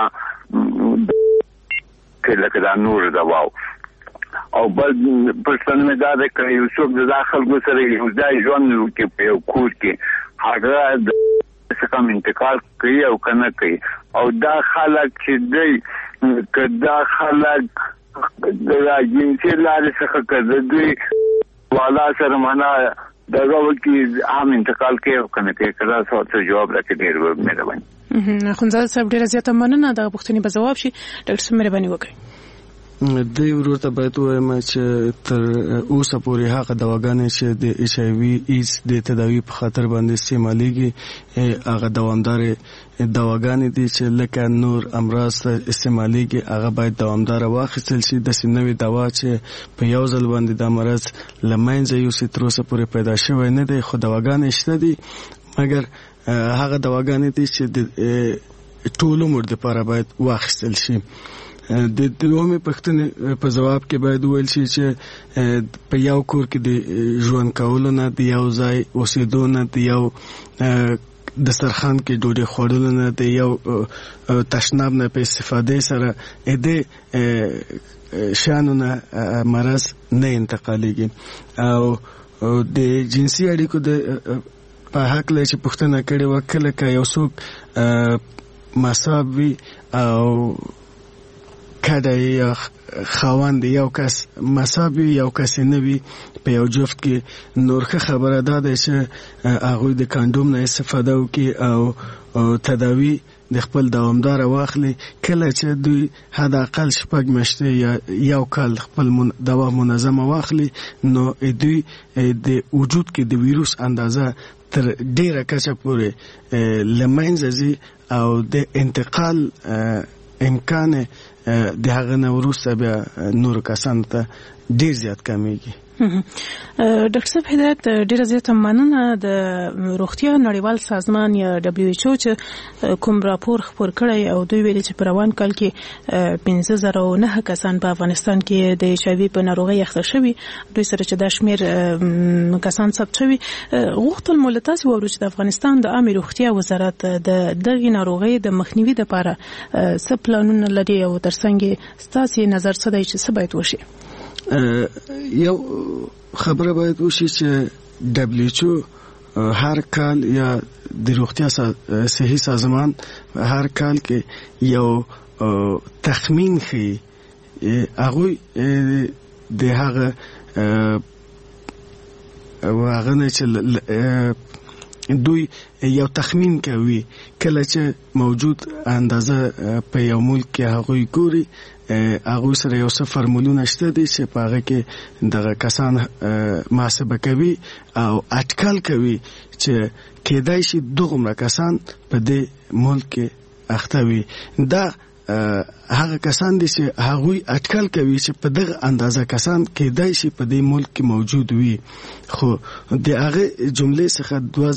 کله کدا نور دوا او بل پرسن مې دا ده چې یو څوک د داخل ګسره یو ځای ژوند کې په یو کور کې هغه څنګه انتقال کوي او کنه کوي او دا خلک چې دی کدا خلک د جنسي لارې څخه کده دی والا سره معنا دغه وکی عام انتقال کوي او کنه کوي کدا څه جواب راکړي ډیر مهرباني. اخوندزاده صاحب ډیره زیاته مننه. دا پوښتنې به ځواب شي. ډاکټر صاحب مهرباني وکړئ. د ورور ته باید وایم چې تر اوسه پورې هغه دواګانې چې د ایچ آی وی ایس د تداوی په خاطر باندې استعمالېږي هغه دوامدار دواګانې دي چې لکه نور امراض استعمالېږي هغه باید دوامدار واخیستل شي. د نوې دوا چې په یو ځل باندې د مرض لمنځه یوسي تر اوسه پورې پیدا شوی نه دی خو دواګانې شته دي مګر هغه دواګانې دي چې د ټول عمر لپاره باید واخیستل شي. د دومره پښتنې په جواب کې باید ویل شي چې په یو کور کې د ژوند کولو نه د یو ځای اوسېدو نه د یو دسترخوان کې ډوډۍ خوړل نه د یو تشناب نه په استفاده سره د شانونه مرض نه انتقالېږي. او د جنسي اړیکو د په حق له چې پښتنه کړي وکړه که یو څوک مصاب وي او کله یا خاوند یو کس مصاب یو کس نه وي په یو جفت کې نور خبره ده چې هغه د کاندوم نه استفاده وکړي او تداوی د خپل دوامدار واخلي. کله چې دوی حد اقل شپږ میاشتې یا یو کال خپل دوا منظمه واخلي نو دوی د وجود کې د ویروس اندازه تر ډیره کچه پورې لمنځه ځي او د انتقال امکان د هغه نه وروسته بیا نور کسانو ته ډیر زیات کمیږي. ډاکټر صاحب هدایت ډیره زیاته مننه. د روغتیا نړیوال سازمان یا دبليو ایچ او چې کوم راپور خپور کړی او دوی ویلي چې په روان کال کې 15009 کسان په افغانستان کې د ایچ آی وی په ناروغۍ اخته شوي دوی سره چې دا شمیر کسان ثبت شوي. غوښتل مو له تاسو واورو چې د افغانستان د عامه روغتیا وزارت د دغه ناروغۍ د مخنیوي لپاره څه پلانونه لري او ترڅنګ ستاسو نظر څه دی چې څه باید وشي؟ یو خبره باید وشي چې دبليو ایچ او هر کال یا د روغتیا صحي سازمان هر کال کې یو تخمین کوي هغه د هغه نه چې دوی یو تخمین کوي کله چې موجود اندازه په یو ملک کې هغه ګوري هغه سره یو څه فرمولونه شته دي چې په هغه کې دغه کسان محاسبه کوي او اټکل کوي چې کېدای شي دغه کسان په دې ملک کې اخته وي. دا هغه کسان دي چې هغوی اټکل کوي چې په دغه اندازه کسان کېدای شي په دې ملک کې موجود وي خو د هغه جملې څخه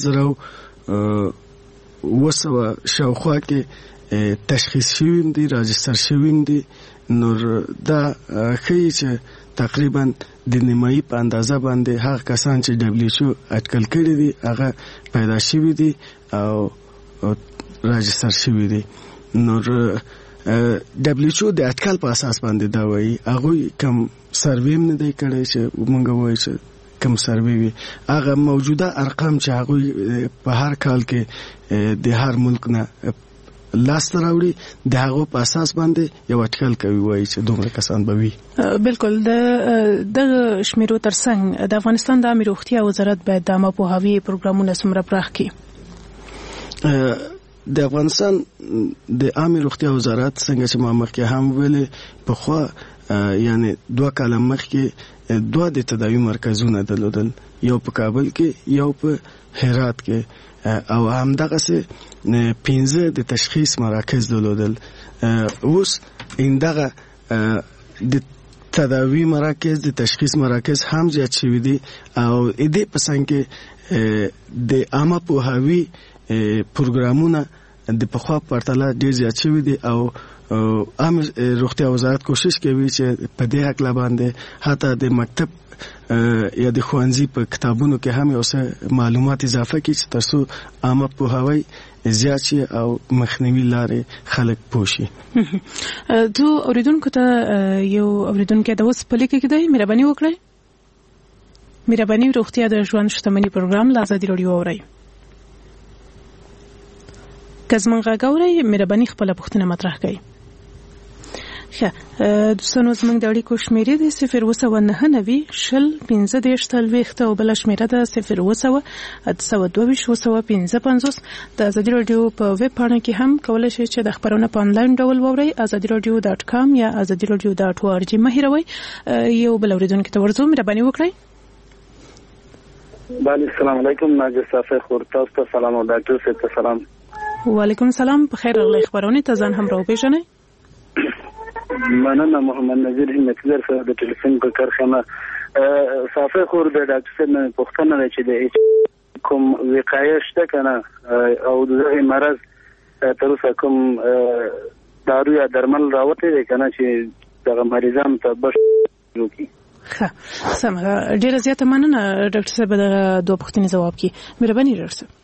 2000 شاوخوا کې تشخیص شوی دي راجستر شوی دي نور دا ښیي چې تقریبا د نیمایي په اندازه باندې هغه کسان چې WHO اټکل کړي دي هغه پیدا شوی دي او راجستر شوی دي نور WHO د اټکل په اساس باندې دا وایي هغه کم سروې نه دی کړی چې موږ وایو چې کم سروې وي هغه موجوده ارقام چې هغه په هر کال کې د هر ملک نه لاس راوړي د هغه په اساس باندې یو اټکل کوي وایي چې دومره کسان به وي بالکل د شمیرو ترڅنګ د افغانستان د عامه روغتیا وزارت باید د عامه پوهاوي پروګرامونه څومره پراخ کړي د افغانستان د عامه روغتیا وزارت څنګه چې ما مخکې هم ویلې په خوا یعنی 2 کال مخکې 2 د تداوی مرکزونه درلودل یو په کابل کې یو په هرات کې او همدغه سه 15 د تشخیص مراکز درلودل اوس اندغه د تداوی مراکز د تشخیص مراکز هم زیات شوي دي او دې په څنګه کې د عامه پوهاوي پروګرامونه د پخوا پرتله ډیر زیات شوي دي او عامه روغتیا وزارت کوشش کوي چې په دې حق باندې حتی د مکتب یا د ښوونځي په کتابونو کې هم اوس معلومات اضافه کړي چې ترڅو عامه پوهاوی زیات شي او مخنیوي لارې خلک پوښي تو اوریدونکو ته یو اوریدونکو د اوس په لیکه کې دی مهرباني وکړئ مهرباني روغتیا د ژوند شتمنۍ پروګرام لا ازادي رادیو اورئ کزمنګه غوړی مهرباني خپل پوښتنه مطرح کړئ دوستانو زموږ د اړیکو شمیرې د 01990 شل 15 او بل شمیره د 01922 د ازادي رادیو په ویب پاڼه کې هم کولای شئ چې د خبرونه په انلاین ډول واورئ azadiradio.com یا azadiradio.org مهیروي یو بل اوریدونکو ته ورزو مهرباني وکړئ بله السلام علیکم ناجی صافی خورتاس ته سلام او ډاکټر صاحب ته سلام وعلیکم السلام په خیر راغلی خبرونه ته ځان هم راوپېژنئ مننه محمد نذیر همتګر سره د ټلیفون په کارخانه صافی خور د ډاکټر صاحب نه پوښتنه لري چې د کوم وقایه شته کنه او دغه مرض تر اوسه کوم دارو یا درمل راوته دي کنه چې دغه مریضان ته بش وکړي ښه سم ډیره زیاته مننه ډاکټر صاحب د دوه پوښتنې جواب کړي مهرباني ډاکټر صاحب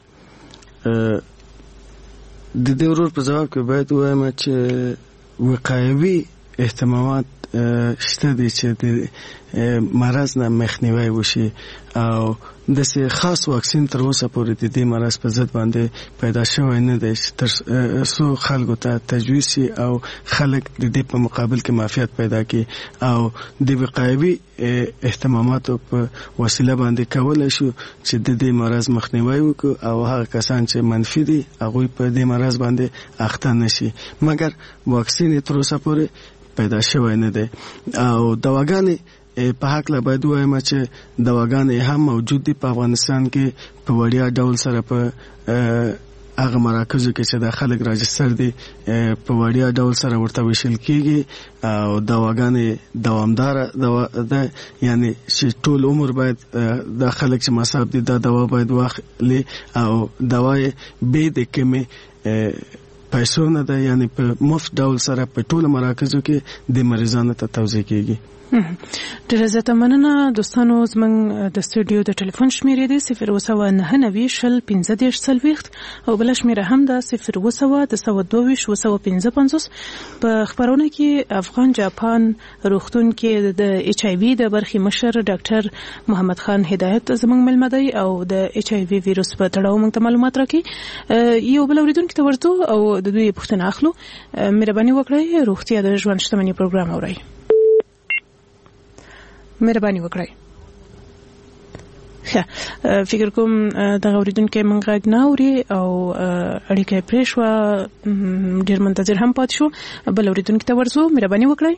د دې ورور په جواب کې باید وایم چې وقایوي اهتمامات شته دي چې د مرض نه مخنیوي وشي او د خاص واکسین تر اوسه پورې د دې مرض په ضد باندې پیدا شوی نه دی چې تر څو خلکو ته تجویز شي او خلک د دې په مقابل کې معافیت پیدا کړي او د وقایوي اهتماماتو په وسیله باندې کولای شو چې د دې مرض مخنیوي وکړو او هغه کسان چې منفي دي هغه په دې مرض باندې اخته نشي مګر واکسین تر اوسه پورې پیدا شوی نه دی او دواګانې په حق لا باید وایم چې دواګانې هم موجود دي په افغانستان کې په وړیا ډول سره په هغه مراکزو کې چې د خلک راجستر دي په وړیا ډول سره ورته وشل کېږي او دواګانې دوامدار ده یعنی چې ټول عمر باید د خلک چې مصاب دي دا دوا باید واخلي او دوای به د کمې پیسو نه ده یعنی په مفت ډول سره په ټول مراکزو کې د مریضانو ته توزیع کېږي ډیره زیاته مننه دوستانو زموږ د سټوډیو د ټلیفون شمیرې دی 01990 شل 15 او بل شمیره هم ده 01922 په خبرونه کې افغان جاپان روغتون کې د ایچ ای وی د برخي مشر ډاکټر محمد خان هدایت زموږ ملمدای او د ایچ ای وی وایروس په تړاو موږ ته معلومات راکړي یو بل اوریدونکو ته ورته او د دوی پوښتنه اخلو مهرباني وکړئ روغتیا د ژوند شتمنۍ پروګرام اورئ مهرباني وکړئ ښه فکر کوم د اوریدونکو منګ غناوري او اړیکه پرېښوا ډیر منتظر هم پات شو بل اوریدونکو ته ورزو مهرباني وکړئ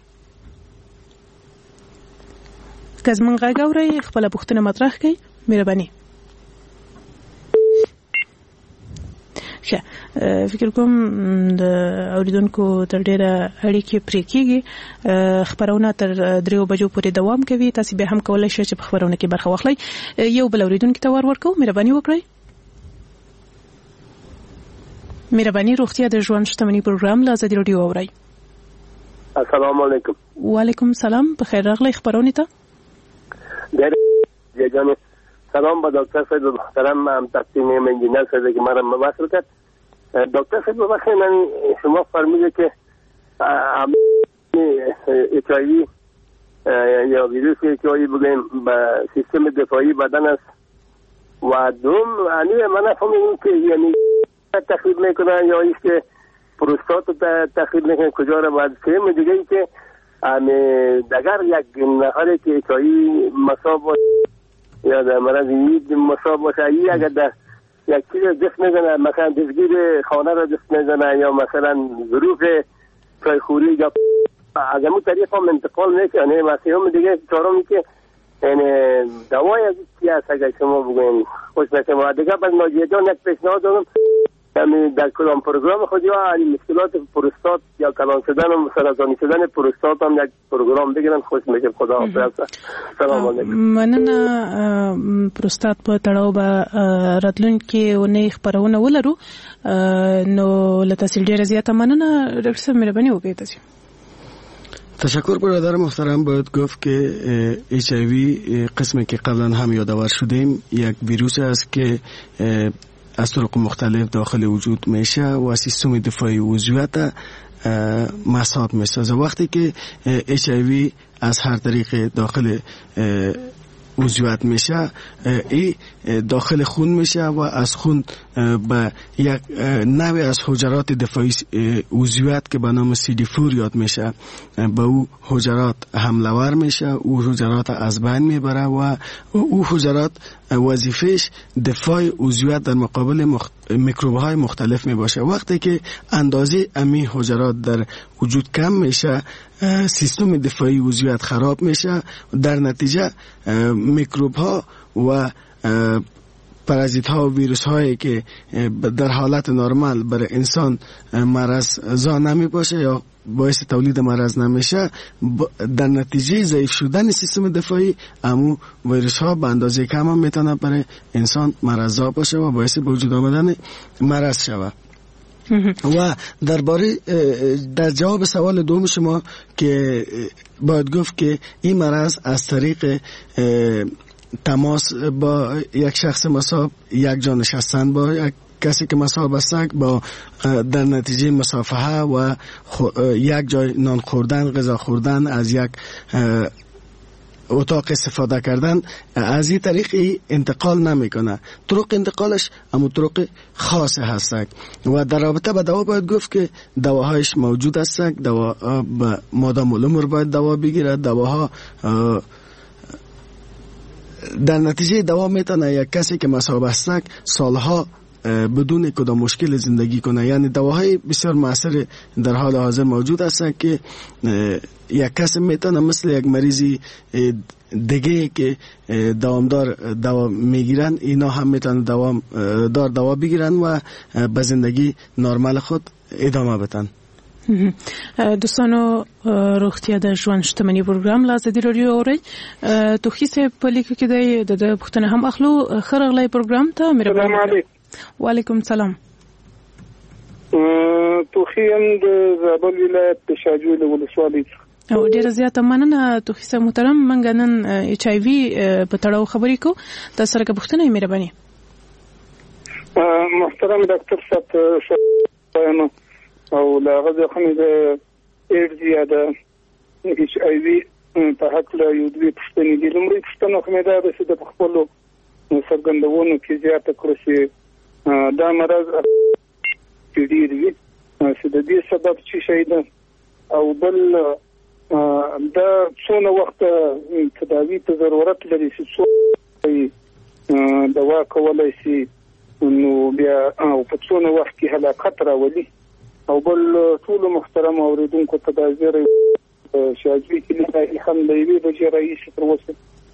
کز منګ غاوري خپل پوښتنه مطرح کړئ مهرباني فکر کوم د اوریدونکو تر ډیره اړیکې پرې کیږي خبرونه تر 3 بجو پورې دوام کوي تاسو به هم کولای شئ چې په خبرونه کې برخه واخلئ یو بل اوریدونکو ته ورکو مهرباني وکړئ مهرباني روغتیا د ژوند شتمنۍ پروګرام له ازادي رادیو اورئ السلام علیکم وعلیکم السلام په خیر راغلی خبرونه ته جان سلام با دکتر صاحب محترم هم تقدیم انجینر صاحب که مرا مواصل کرد دکتر صاحب ببخشید من شما فرمودید که HIV یا ویروس HIV بگیم به سیستم دفاعی بدن است و دوم من فهمیدم که یعنی تخریب میکنه یا ایست که پروستات تخریب میکنه کجا را باید سیم دیگه ای که اگر یک نهاری که HIV مصاب یا در مرض اید مصاب باشه اگر در یک چیز دست میزنه مثلا دستگیر خانه را دست میزنه یا مثلا ظروف چایخوری یا از همون طریق هم انتقال میکنه و سیوم دیگه چهارمی که دوای از چی هست اگر شما بگوین خوش نشم و دیگه باز ناجیه جان یک پیشنهاد دارم در کدام پروگرام خود یا مشکلات پروستات یا کلان شدن و سرطانی شدن پروستات هم یک پروگرام بگیرن خوش میشه خدا حافظ سلام علیکم مننه پروستات په تړاو به راتلونکي ونې خبرونه ولرو نو له تاسو ډیره زیاته مننه ډاکټر صاحب مهرباني وکړئ تاسو تشکر برادر محترم باید گفت که HIV قسمی که قبلا هم یادآور شدیم یک ویروس است که از طرق مختلف داخل وجود میشه و سیستم دفاعی عضویت مصاب میسازه وقتی که HIV از هر طریق داخل عضویت میشه ای داخل خون میشه و از خون به یک نوع از حجرات دفاعی عضویت که به نام CD4 یاد میشه به او حجرات حمله‌ور میشه او حجرات از بین میبره و او حجرات وظیفهش دفاع عضویت در مقابل میکروب های مختلف میباشه وقتی که اندازه امی حجرات در وجود کم میشه سیستم دفاعی عضویت خراب میشه در نتیجه میکروب ها و پرازیت ها و ویروس هایی که در حالت نرمال برای انسان مرض زا نمی باشه یا باعث تولید مرض نمیشه در نتیجه ضعیف شدن سیستم دفاعی امو ویروس ها به اندازه کم هم میتونه برای انسان مرض زا باشه و باعث به وجود آمدن مرض شود و در جواب سوال دوم شما که باید گفت که این مرض از طریق تماس با یک شخص مصاب یک جا نشستن با یک کسی که مصاب است با در نتیجه مصافحه و یک جای نان خوردن غذا خوردن از یک اتاق استفاده کردن از این طریق انتقال نمیکنه طرق انتقالش اما طرق خاص هست و در رابطه با دوا باید گفت که دواهایش موجود است دوا به مادام العمر باید دوا بگیرد دواها در نتیجه دوا میتونه یک کسی که مصاب است سالها بدون کدام مشکل زندگی کنه یعنی دواهای بسیار مؤثر در حال حاضر موجود است که یک کس میتونه مثل یک مریضی دیگه که دوامدار دوا میگیرن اینا هم میتونه دوا بگیرن و به زندگی نرمال خود ادامه بدن دوستانو روغتیا د ژوند شتمنۍ پروګرام لا ازادي رادیو اوري توخی سه په لیکو کې د پښتنه هم اخلو خرغلای پروګرام ته مهرباني وعلیکم السلام توخی هم د زابل ولایت د شاجوی له ولسوالۍ او ډیره زیاته مننه توخی سه محترم منګ نن HIV په تړاو خبرې کو تاسو سره پښتنه مهرباني محترم ډاکټر صاحب او لا غزه خمه د ایډز یا د HIV په حق له یو دوی پښتنې دي لمړی پښتنه خمه دا چې د خپل سرګندونو کې زیاته کړی دا مرض ډېر وي چې د دې سبب چې شي ده او بل دا څونه وخت تداوی ته ضرورت لري چې څو دوا کولای شي نو بیا او په څونه وخت کې هلاکت راولي او بل ټول محترم اوریدونکو ته د زیری شاجوی کې لږه هم دی وی د جرایي تر اوسه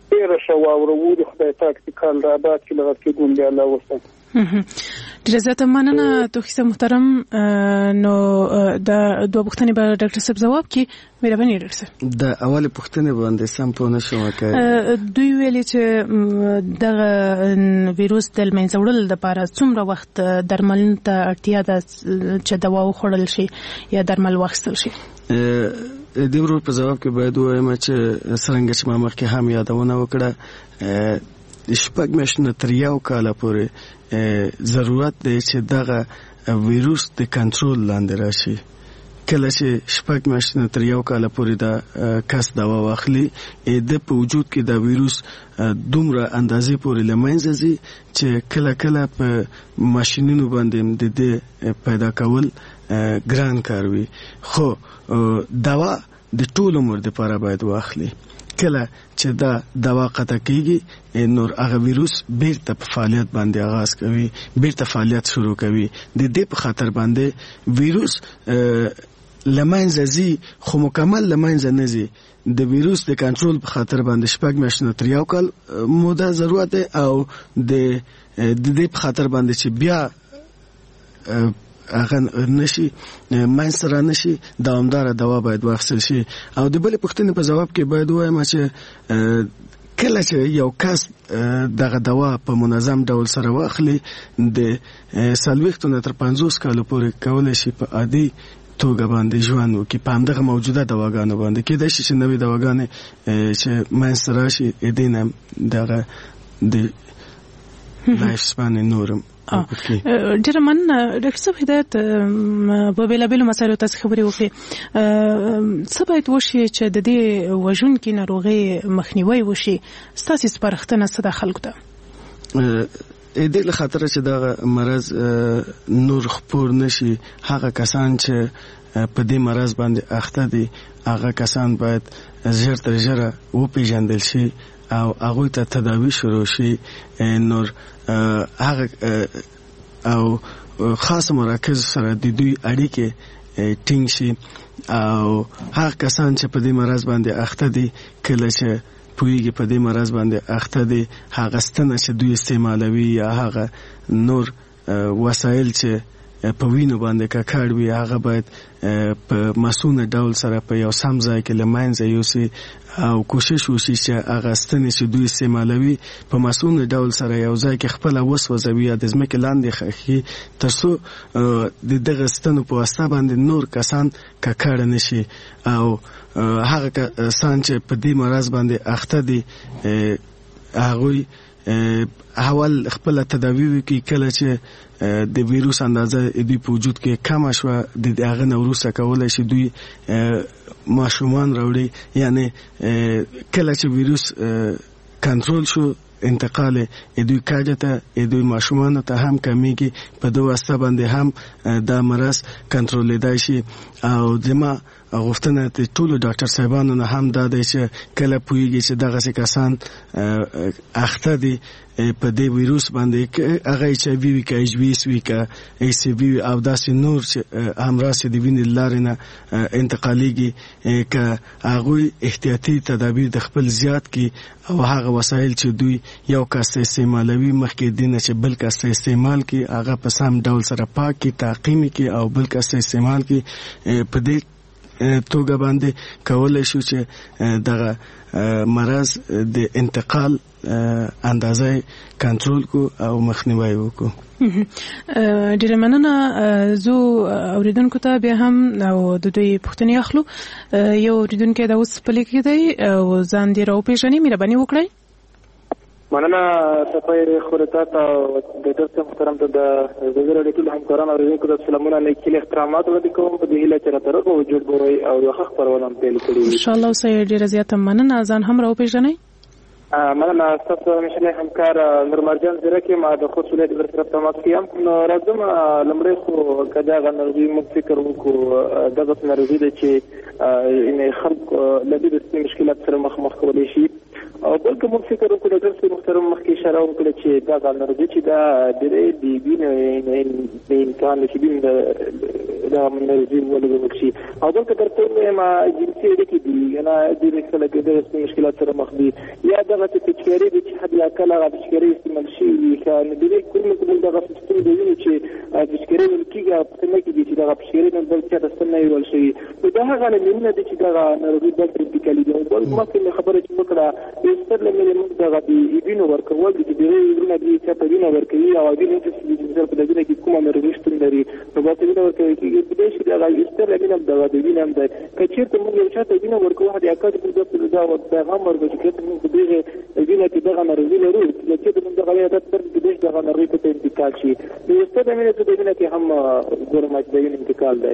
ډېره ښه واوره ورېږي. خدای پاک دې کال را آباد کړي، له غرقېدو دې الله وساتي. ډېره زیاته مننه توخیصه محترم. نو د دوه پوښتنې به ډاکټر صاحب ځواب کړي. مهرباني ډاکټر صاحب. د اولې پوښتنې باندې سم پوه نه شوم که دوی ویلي چې دغه ویروس د منځه وړلو لپاره څومره وخت درملنې ته اړتیا ده چې دوا وخوړل شي یا درمل واخیستل شي؟ د ورور په جواب کې باید ووایم چې څرنګه چې ما مخکې هم یادونه وکړه، 6 میاشتې تر 1 کال پورې ضرورت دی چې دغه ویروس د کنټرول لاندې راشي. کله چې 6 میاشتې تر 1 کال پورې دا کس دوا واخلي، د په وجود کې دا ویروس دومره اندازې پورې لمنځه ځي چې کله کله په ماشینونو باندې د دې پیدا کول ګران کار وي. خو دوا د ټول عمر لپاره باید واخلي. کله چې دا دوا قطع کیږي، نور هغه ویروس بیرته په فعالیت باندې آغاز کوي، بیرته فعالیت شروع کوي. د دې په خاطر باندې ویروس لمنځه ځي، خو مکمل لمنځه نه ځي. د ویروس د کنټرول په خاطر باندې 6 میاشتې تر 1 کال موده ضرورت دی، او د دې په خاطر باندې چې بیا هغه نشي ماین سره نشي دوامدار دوا باید واخیستل شي. او د بلې پوښتنې په جواب کې باید ووایم چې کله چې یو کس دغه دوا په منظم ډول سره واخلي، د 40 نه تر 50 کالو پورې کولی شي په عادي توګه باندې ژوند وکړي. په همدغه موجوده دواګانو باندې کېدای شي چې نوې دواګانې چې منځته راشي، دې نه دغه د لایف سپان نورم. ډېر مننه ډاکټر صاحب. هدایت په بېلابېلو مسایلو تاسو خبرې وکړې. څه باید وشي چې د دې وژونکي ناروغۍ مخنیوی وشي؟ ستاسې سپارښتنه څه ده خلکو ته؟ دې له خاطره چې دغه مرض نور خپور نشي، هغه کسان چې په دې مرض باندې اخته دي، هغه کسان باید ژر تر ژره وپېژندل شي او هغوی ته تداوی شروع شي. نور هغه او خاص مراکز سره د دوی اړیکې ټینګ شي، او هغه کسان چې په دې مرض باندې اخته دي، کله چې پویږي په دې مرض باندې اخته دي، هغه ستنه چې دوی استعمالوي یا هغه نور وسایل چې په وینو باندې ککړ وي، هغه باید په مسؤل ډول سره په یو سم ځای کې لمنځه یوسي، او کوشش وشي چې هغه ستنې چې دوی استعمالوي په مسؤل ډول سره یو ځای کې خپل وسوځوي یا د ځمکې لاندې خښي، ترڅو د دغه ستنو په واسطه باندې نور کسان ککړ نشي. او هغه کسان چې په دې مرض باندې اخته دي، هغوی اول خپل تداوی وکړي. کله چې د ویروس اندازه دوی په وجود کې کم شوه، د هغه نه وروسته کولی شي دوی ماشومان راوړي. یعنی کله چې ویروس کنټرول شو، انتقال دوی کاجه ته دوی ماشومان ته هم کمیږي. په دوه واسطه باندې هم دا مرض کنټرولیدای شي. او دما غوښتنه د ټولو ډاکټر صاحبانو نه هم دا دی چې کله پوهیږي چې دغه کسان اخته دي په دې ویروس باندې، هغه چې وی کې ایچ وی وی کې ای سی وی او داسې نور چې همراسي د وینې لارې نه انتقالیږي، که هغه احتیاطي تدابیر د خپل زیات کی او هغه وسایل چې دوی یو کس استعمالوي مخکې دینه چې بل کس استعمال کی، هغه په سم ډول سره پاکي تعقیم کی او بل کس استعمال کی. په دې توګه باندې کولای شو چې دغه مرض د انتقال اندازه کنټرول کو او مخنیوي وکړو. ډیره مننه. زه اوریدونکو ته بیا هم او د دوی پوښتنې اخلو. یو اوریدونکو دا اوس په لیکي دی او ځان دی راو پیژنې، مهرباني وکړئ. مننه تاسو خبرتا ته د ډاکټر محترم ته د وزیر اړیکو همکارانو اوریدونکو ته سلامونه لیکلي احترامات وړاندې کوم. په دې هیله چې راته وجود بوي او یو ښه خبرونه پیل کړی ان شاء الله. سې ډیره زیاته مننه. ځان هم راو پیژنئ. مننه تاسو مشله همکار نور مرجان زرکه ما د خود ولایت برسره تماس کیم. نو راځم لمړی خو کدا غنرځي مو فکر وکړو دغه ناروغي ده چې ان خلک لدې د مشکلات سره مخ کولای شي، او بلکې موږ فکر وکړو ډاکټر صاحب محترم مخکې اشاره وکړه چې دا ناروغي چې دا ډېرې د وینې د امکان چې وینې دا ناروغي ولګول شي او بلکې ترڅو ما جنسي اړیکې دي نه د خلک د مشکلات سره مخ دي یا دغه تشکیري د حد اقل هغه تشکیري استعمال شي کله د دې کوم دغه ستونزې دي چې تشکیري ولکېږي په څه کې دي چې دغه تشکیري نه بل څه د ستنه ویل شي دا هغه لمنه دي چې دغه ناروغي د انتقالي دي او مخکې خبره چې وکړه ستر لمنه موږ دغه د وینو ورکول دي چې د وینو دي چې په وینو ورکوي او د وینو چې په دغه کې کومه ناروغي شتون لري نو په وینو ورکوي چې د دې دغه ستر لمنه دغه د وینو هم ده کچېرته موږ یو چاته وینو ورکوو د اکاډ په دغه دا پیغام ورکوي چې موږ دغه وینو کې دغه ناروغي لرو چې موږ دغه عادت تر دې دغه ناروغي ته انتقال شي نو ستر لمنه د وینو کې هم ګورمه د وینو انتقال دی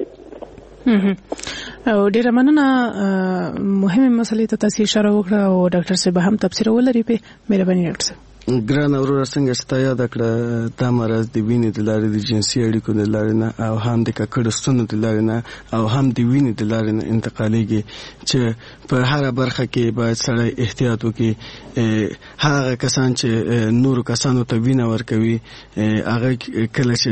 او ډیره مننه مهمه مسلې ته تاسو اشاره وکړه او ډاکټر صاحب هم تفسیر ولري په مهرباني ډاکټر صاحب ګران اورور څنګه ستایا د کړه د مرز د وینې د لارې د جنسي اړیکو د لارې نه او هم د ککړستونو د لارې نه او هم د وینې د لارې نه انتقالېږي چې په هر برخه کې باید سړی احتیاط وکړي هغه کسان چې نور کسانو ته وینه ورکوي هغه کله چې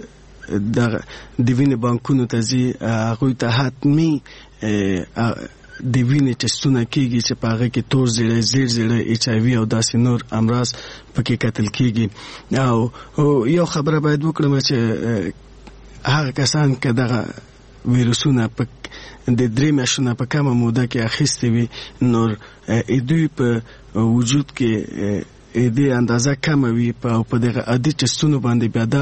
د وینې بانکونو ته ځي هغوی ته حتمي د وینې ټسټونه کېږي چې په هغه کې تور زیړی زیړ زیړی ایچ آی وي او داسې نور امراض پکې کتل کېږي او یو خبره باید وکړم چې هغه کسان که دغه ویروسونه په د 3 میاشتو نه په کمه موده کې اخیستې وي نور دوی په وجود کې د اندازه کمه وي او په دغه عادي ټسټونو باندې بیا دا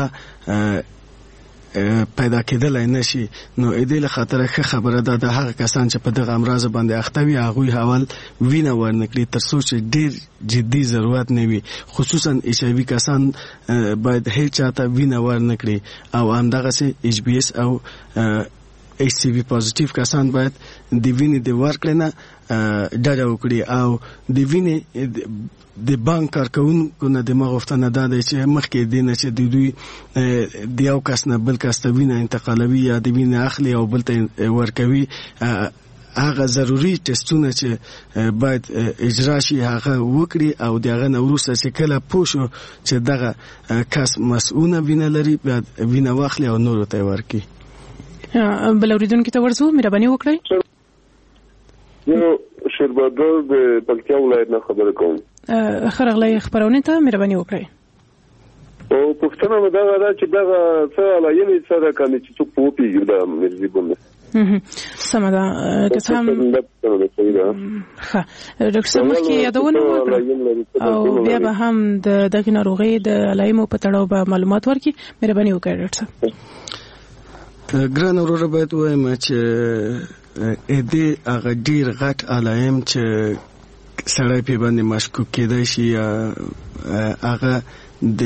پیدا کېدلای نشي نو دې له خاطر ښه خبره ده د هغه کسان چې په دغه امراض باندې اخته وي هغوی حوال وینه ورنکړي تر څو چې ډېر جدي ضرورت نه وي خصوصا ایچ آی وي کسان باید هیڅ چاته وینه ورنکړي او همدغسې ایچ بي اس او ایچ سی وي پازیټیو کسان باید د وینې د ورکړې نه ډډه وکړي او د وینې د بانک کارکونکو نه د مغفتنه ده چې مخکې دینه چې دوی د یو کس نه بل کس ته وینه انتقالوي یا د وینه اخلي او بل ته ورکوي هغه ضروري ټسټونه چې باید اجرا شي هغه وکړي او دغه نه وروسته چې کله پوه شو چې دغه کس مسؤونه وینه لري باید وینه واخلي او نورو ته ورکړي بل اوریدونکو ته ورسو مهرباني وکړئ یو شربادر د پکتیا ولایت نه خبره کوم خرغلې خبرونه ته مهرباني وکړئ او پښتنه مده دا چې دا څه علایې سره کوي چې څوک پوپیږي دا مرزي بونه سمدا که څه هم ښه ډاکټر صاحب کې یادونه وکړه او بیا به هم د دغه ناروغي د علایمو په تړاو به معلومات ورکړي مهرباني وکړئ ډاکټر صاحب ګران اورور باید وایم چې دې هغه ډیر غټ علایم چې سړی په باندې مشکوک کېدای شي یا هغه د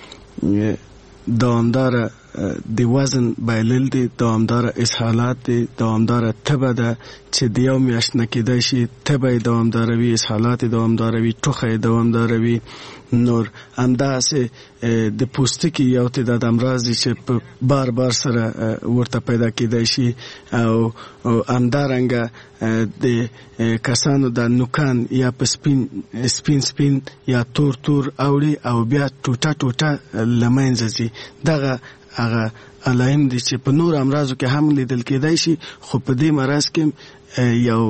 دوامداره د وزن بایلل دي دوامداره اسهالات دي دوامداره تبه ده چې د یو میاشت نه کېدای شي تبه دوامداره وي اسهالات دوامداره وي ټوخه دوامداره وي نور همداسې د پوستکي یو تعداد امراض چې په بار بار سره ورته پیدا کېدای شي او همدارنګه د کسانو د نوکان یا په سپین یا تور اوړي او بیا ټوټه لمنځه ځي دغه هغه علایم دي چې په نور امراضو کې هم لیدل کېدای شي خو په دې مرض کې یو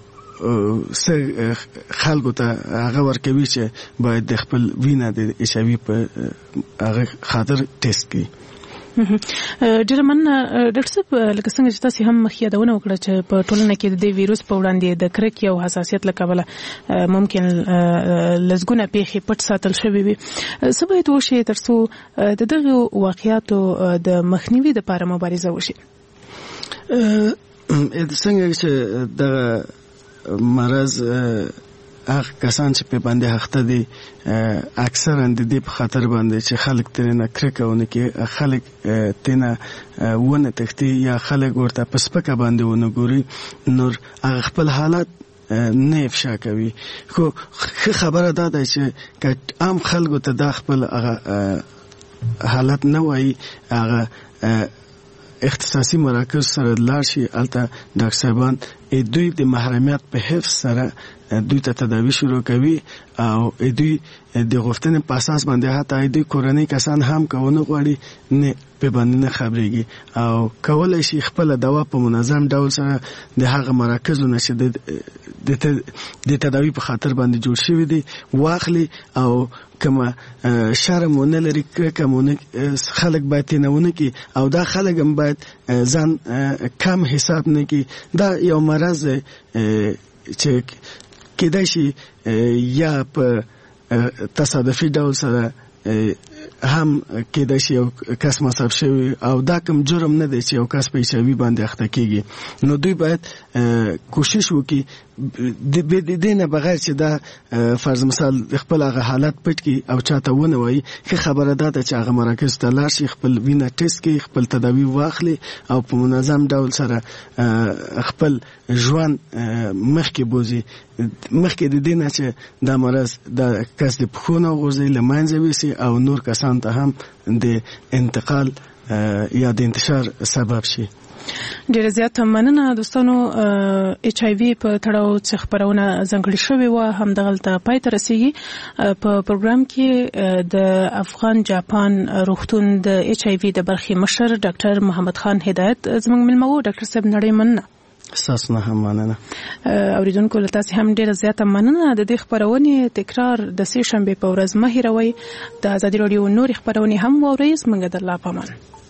خلکو ته هغه ورکوي چې باید د خپل وینه د ایچ آی وي په هغه خاطر ټیسټ کړي ډېر مننه ډاکټر صاحب لکه څنګه چې تاسو هم یادونه وکړه چې په ټولنه کې د ویروس په وړاندې د کرکې او حساسیت له کبله ممکن لزګونه پیښې پټ ساتل شوی وي څه باید وشي ترڅو د دغه واقعیاتو د مخنیوي لپاره مبارزه وشي څنګه چې د مرض هغه کسان چې په باندې اخته دي اکثرا د دې په خاطر باندې چې خلک ترنه کرکونه کې خلک تنه ونه تختی یا خلک ورته پسپکه باندې ونه ګوري نور هغه خپل حالت نه افشا کوي خو خبره ده چې عام خلکو ته د خپل حالت نه وایي هغه اختصاصي مراکز سره لاړ شي الته ډاکټر صاحبان دوی د محرمیت په حفظ سره دوی ته تداوی شروع کوي او دوی د غوښتنې په اساس باندې حتی دوی کورنۍ کسان هم کوونه غواړي نه په باندې نه خبرېږي او کولای شي خپل دوا په منظم ډول سره د هغه مراکزونو چې د تداوی په خاطر باندې جوړ شوی دي واخلي او کما شرم ونه لري کومونه خلک باید نه کی او دا خلک هم باید ځان کم حساب نه کی دا یو مرض چې کېدای شي یا په تصادفي ډول سره هم کېدای شي یو کس مصاب شوی او دا کوم جرم نه دی چې یو کس په HIV باندې اخته کیږي نو دوی باید کوشش وکړي د دې نه بغیر چې دا فرض مثال خپل هغه حالت پټ کی او چاته ونه وایي که خبره ده چې هغه مراکز ته لاړ شي خپل وینه ټیسټ کوي خپل تداوی واخلي او په منظم ډول سره خپل ژوند مخکې بوزي مخکې د دې نه چې دا مرض د کس د پخونه غورځي له منځه ویسي او نور کسان ته هم د انتقال یا د انتشار سبب شي. ډیره زیاته مننه دوستانو. HIV په تړاو څخه خبرونه ځنګړې شوې و هم دغلته پای ته رسیږي. په پروګرام کې د افغان جاپان روغتون د HIV د برخې مشر ډاکټر محمد خان هدایت زموږ ملمو. ډاکټر صاحب نړۍ مننه. اساس نه هم مننه. اوریدونکو له تاسو هم ډیره زیاته مننه. د دې خبرونې تکرار د سې شنبه په ورځ مه هیروئ. د ازادي رادیو نور خبرونه هم واورئ. زموږ د الله پامان.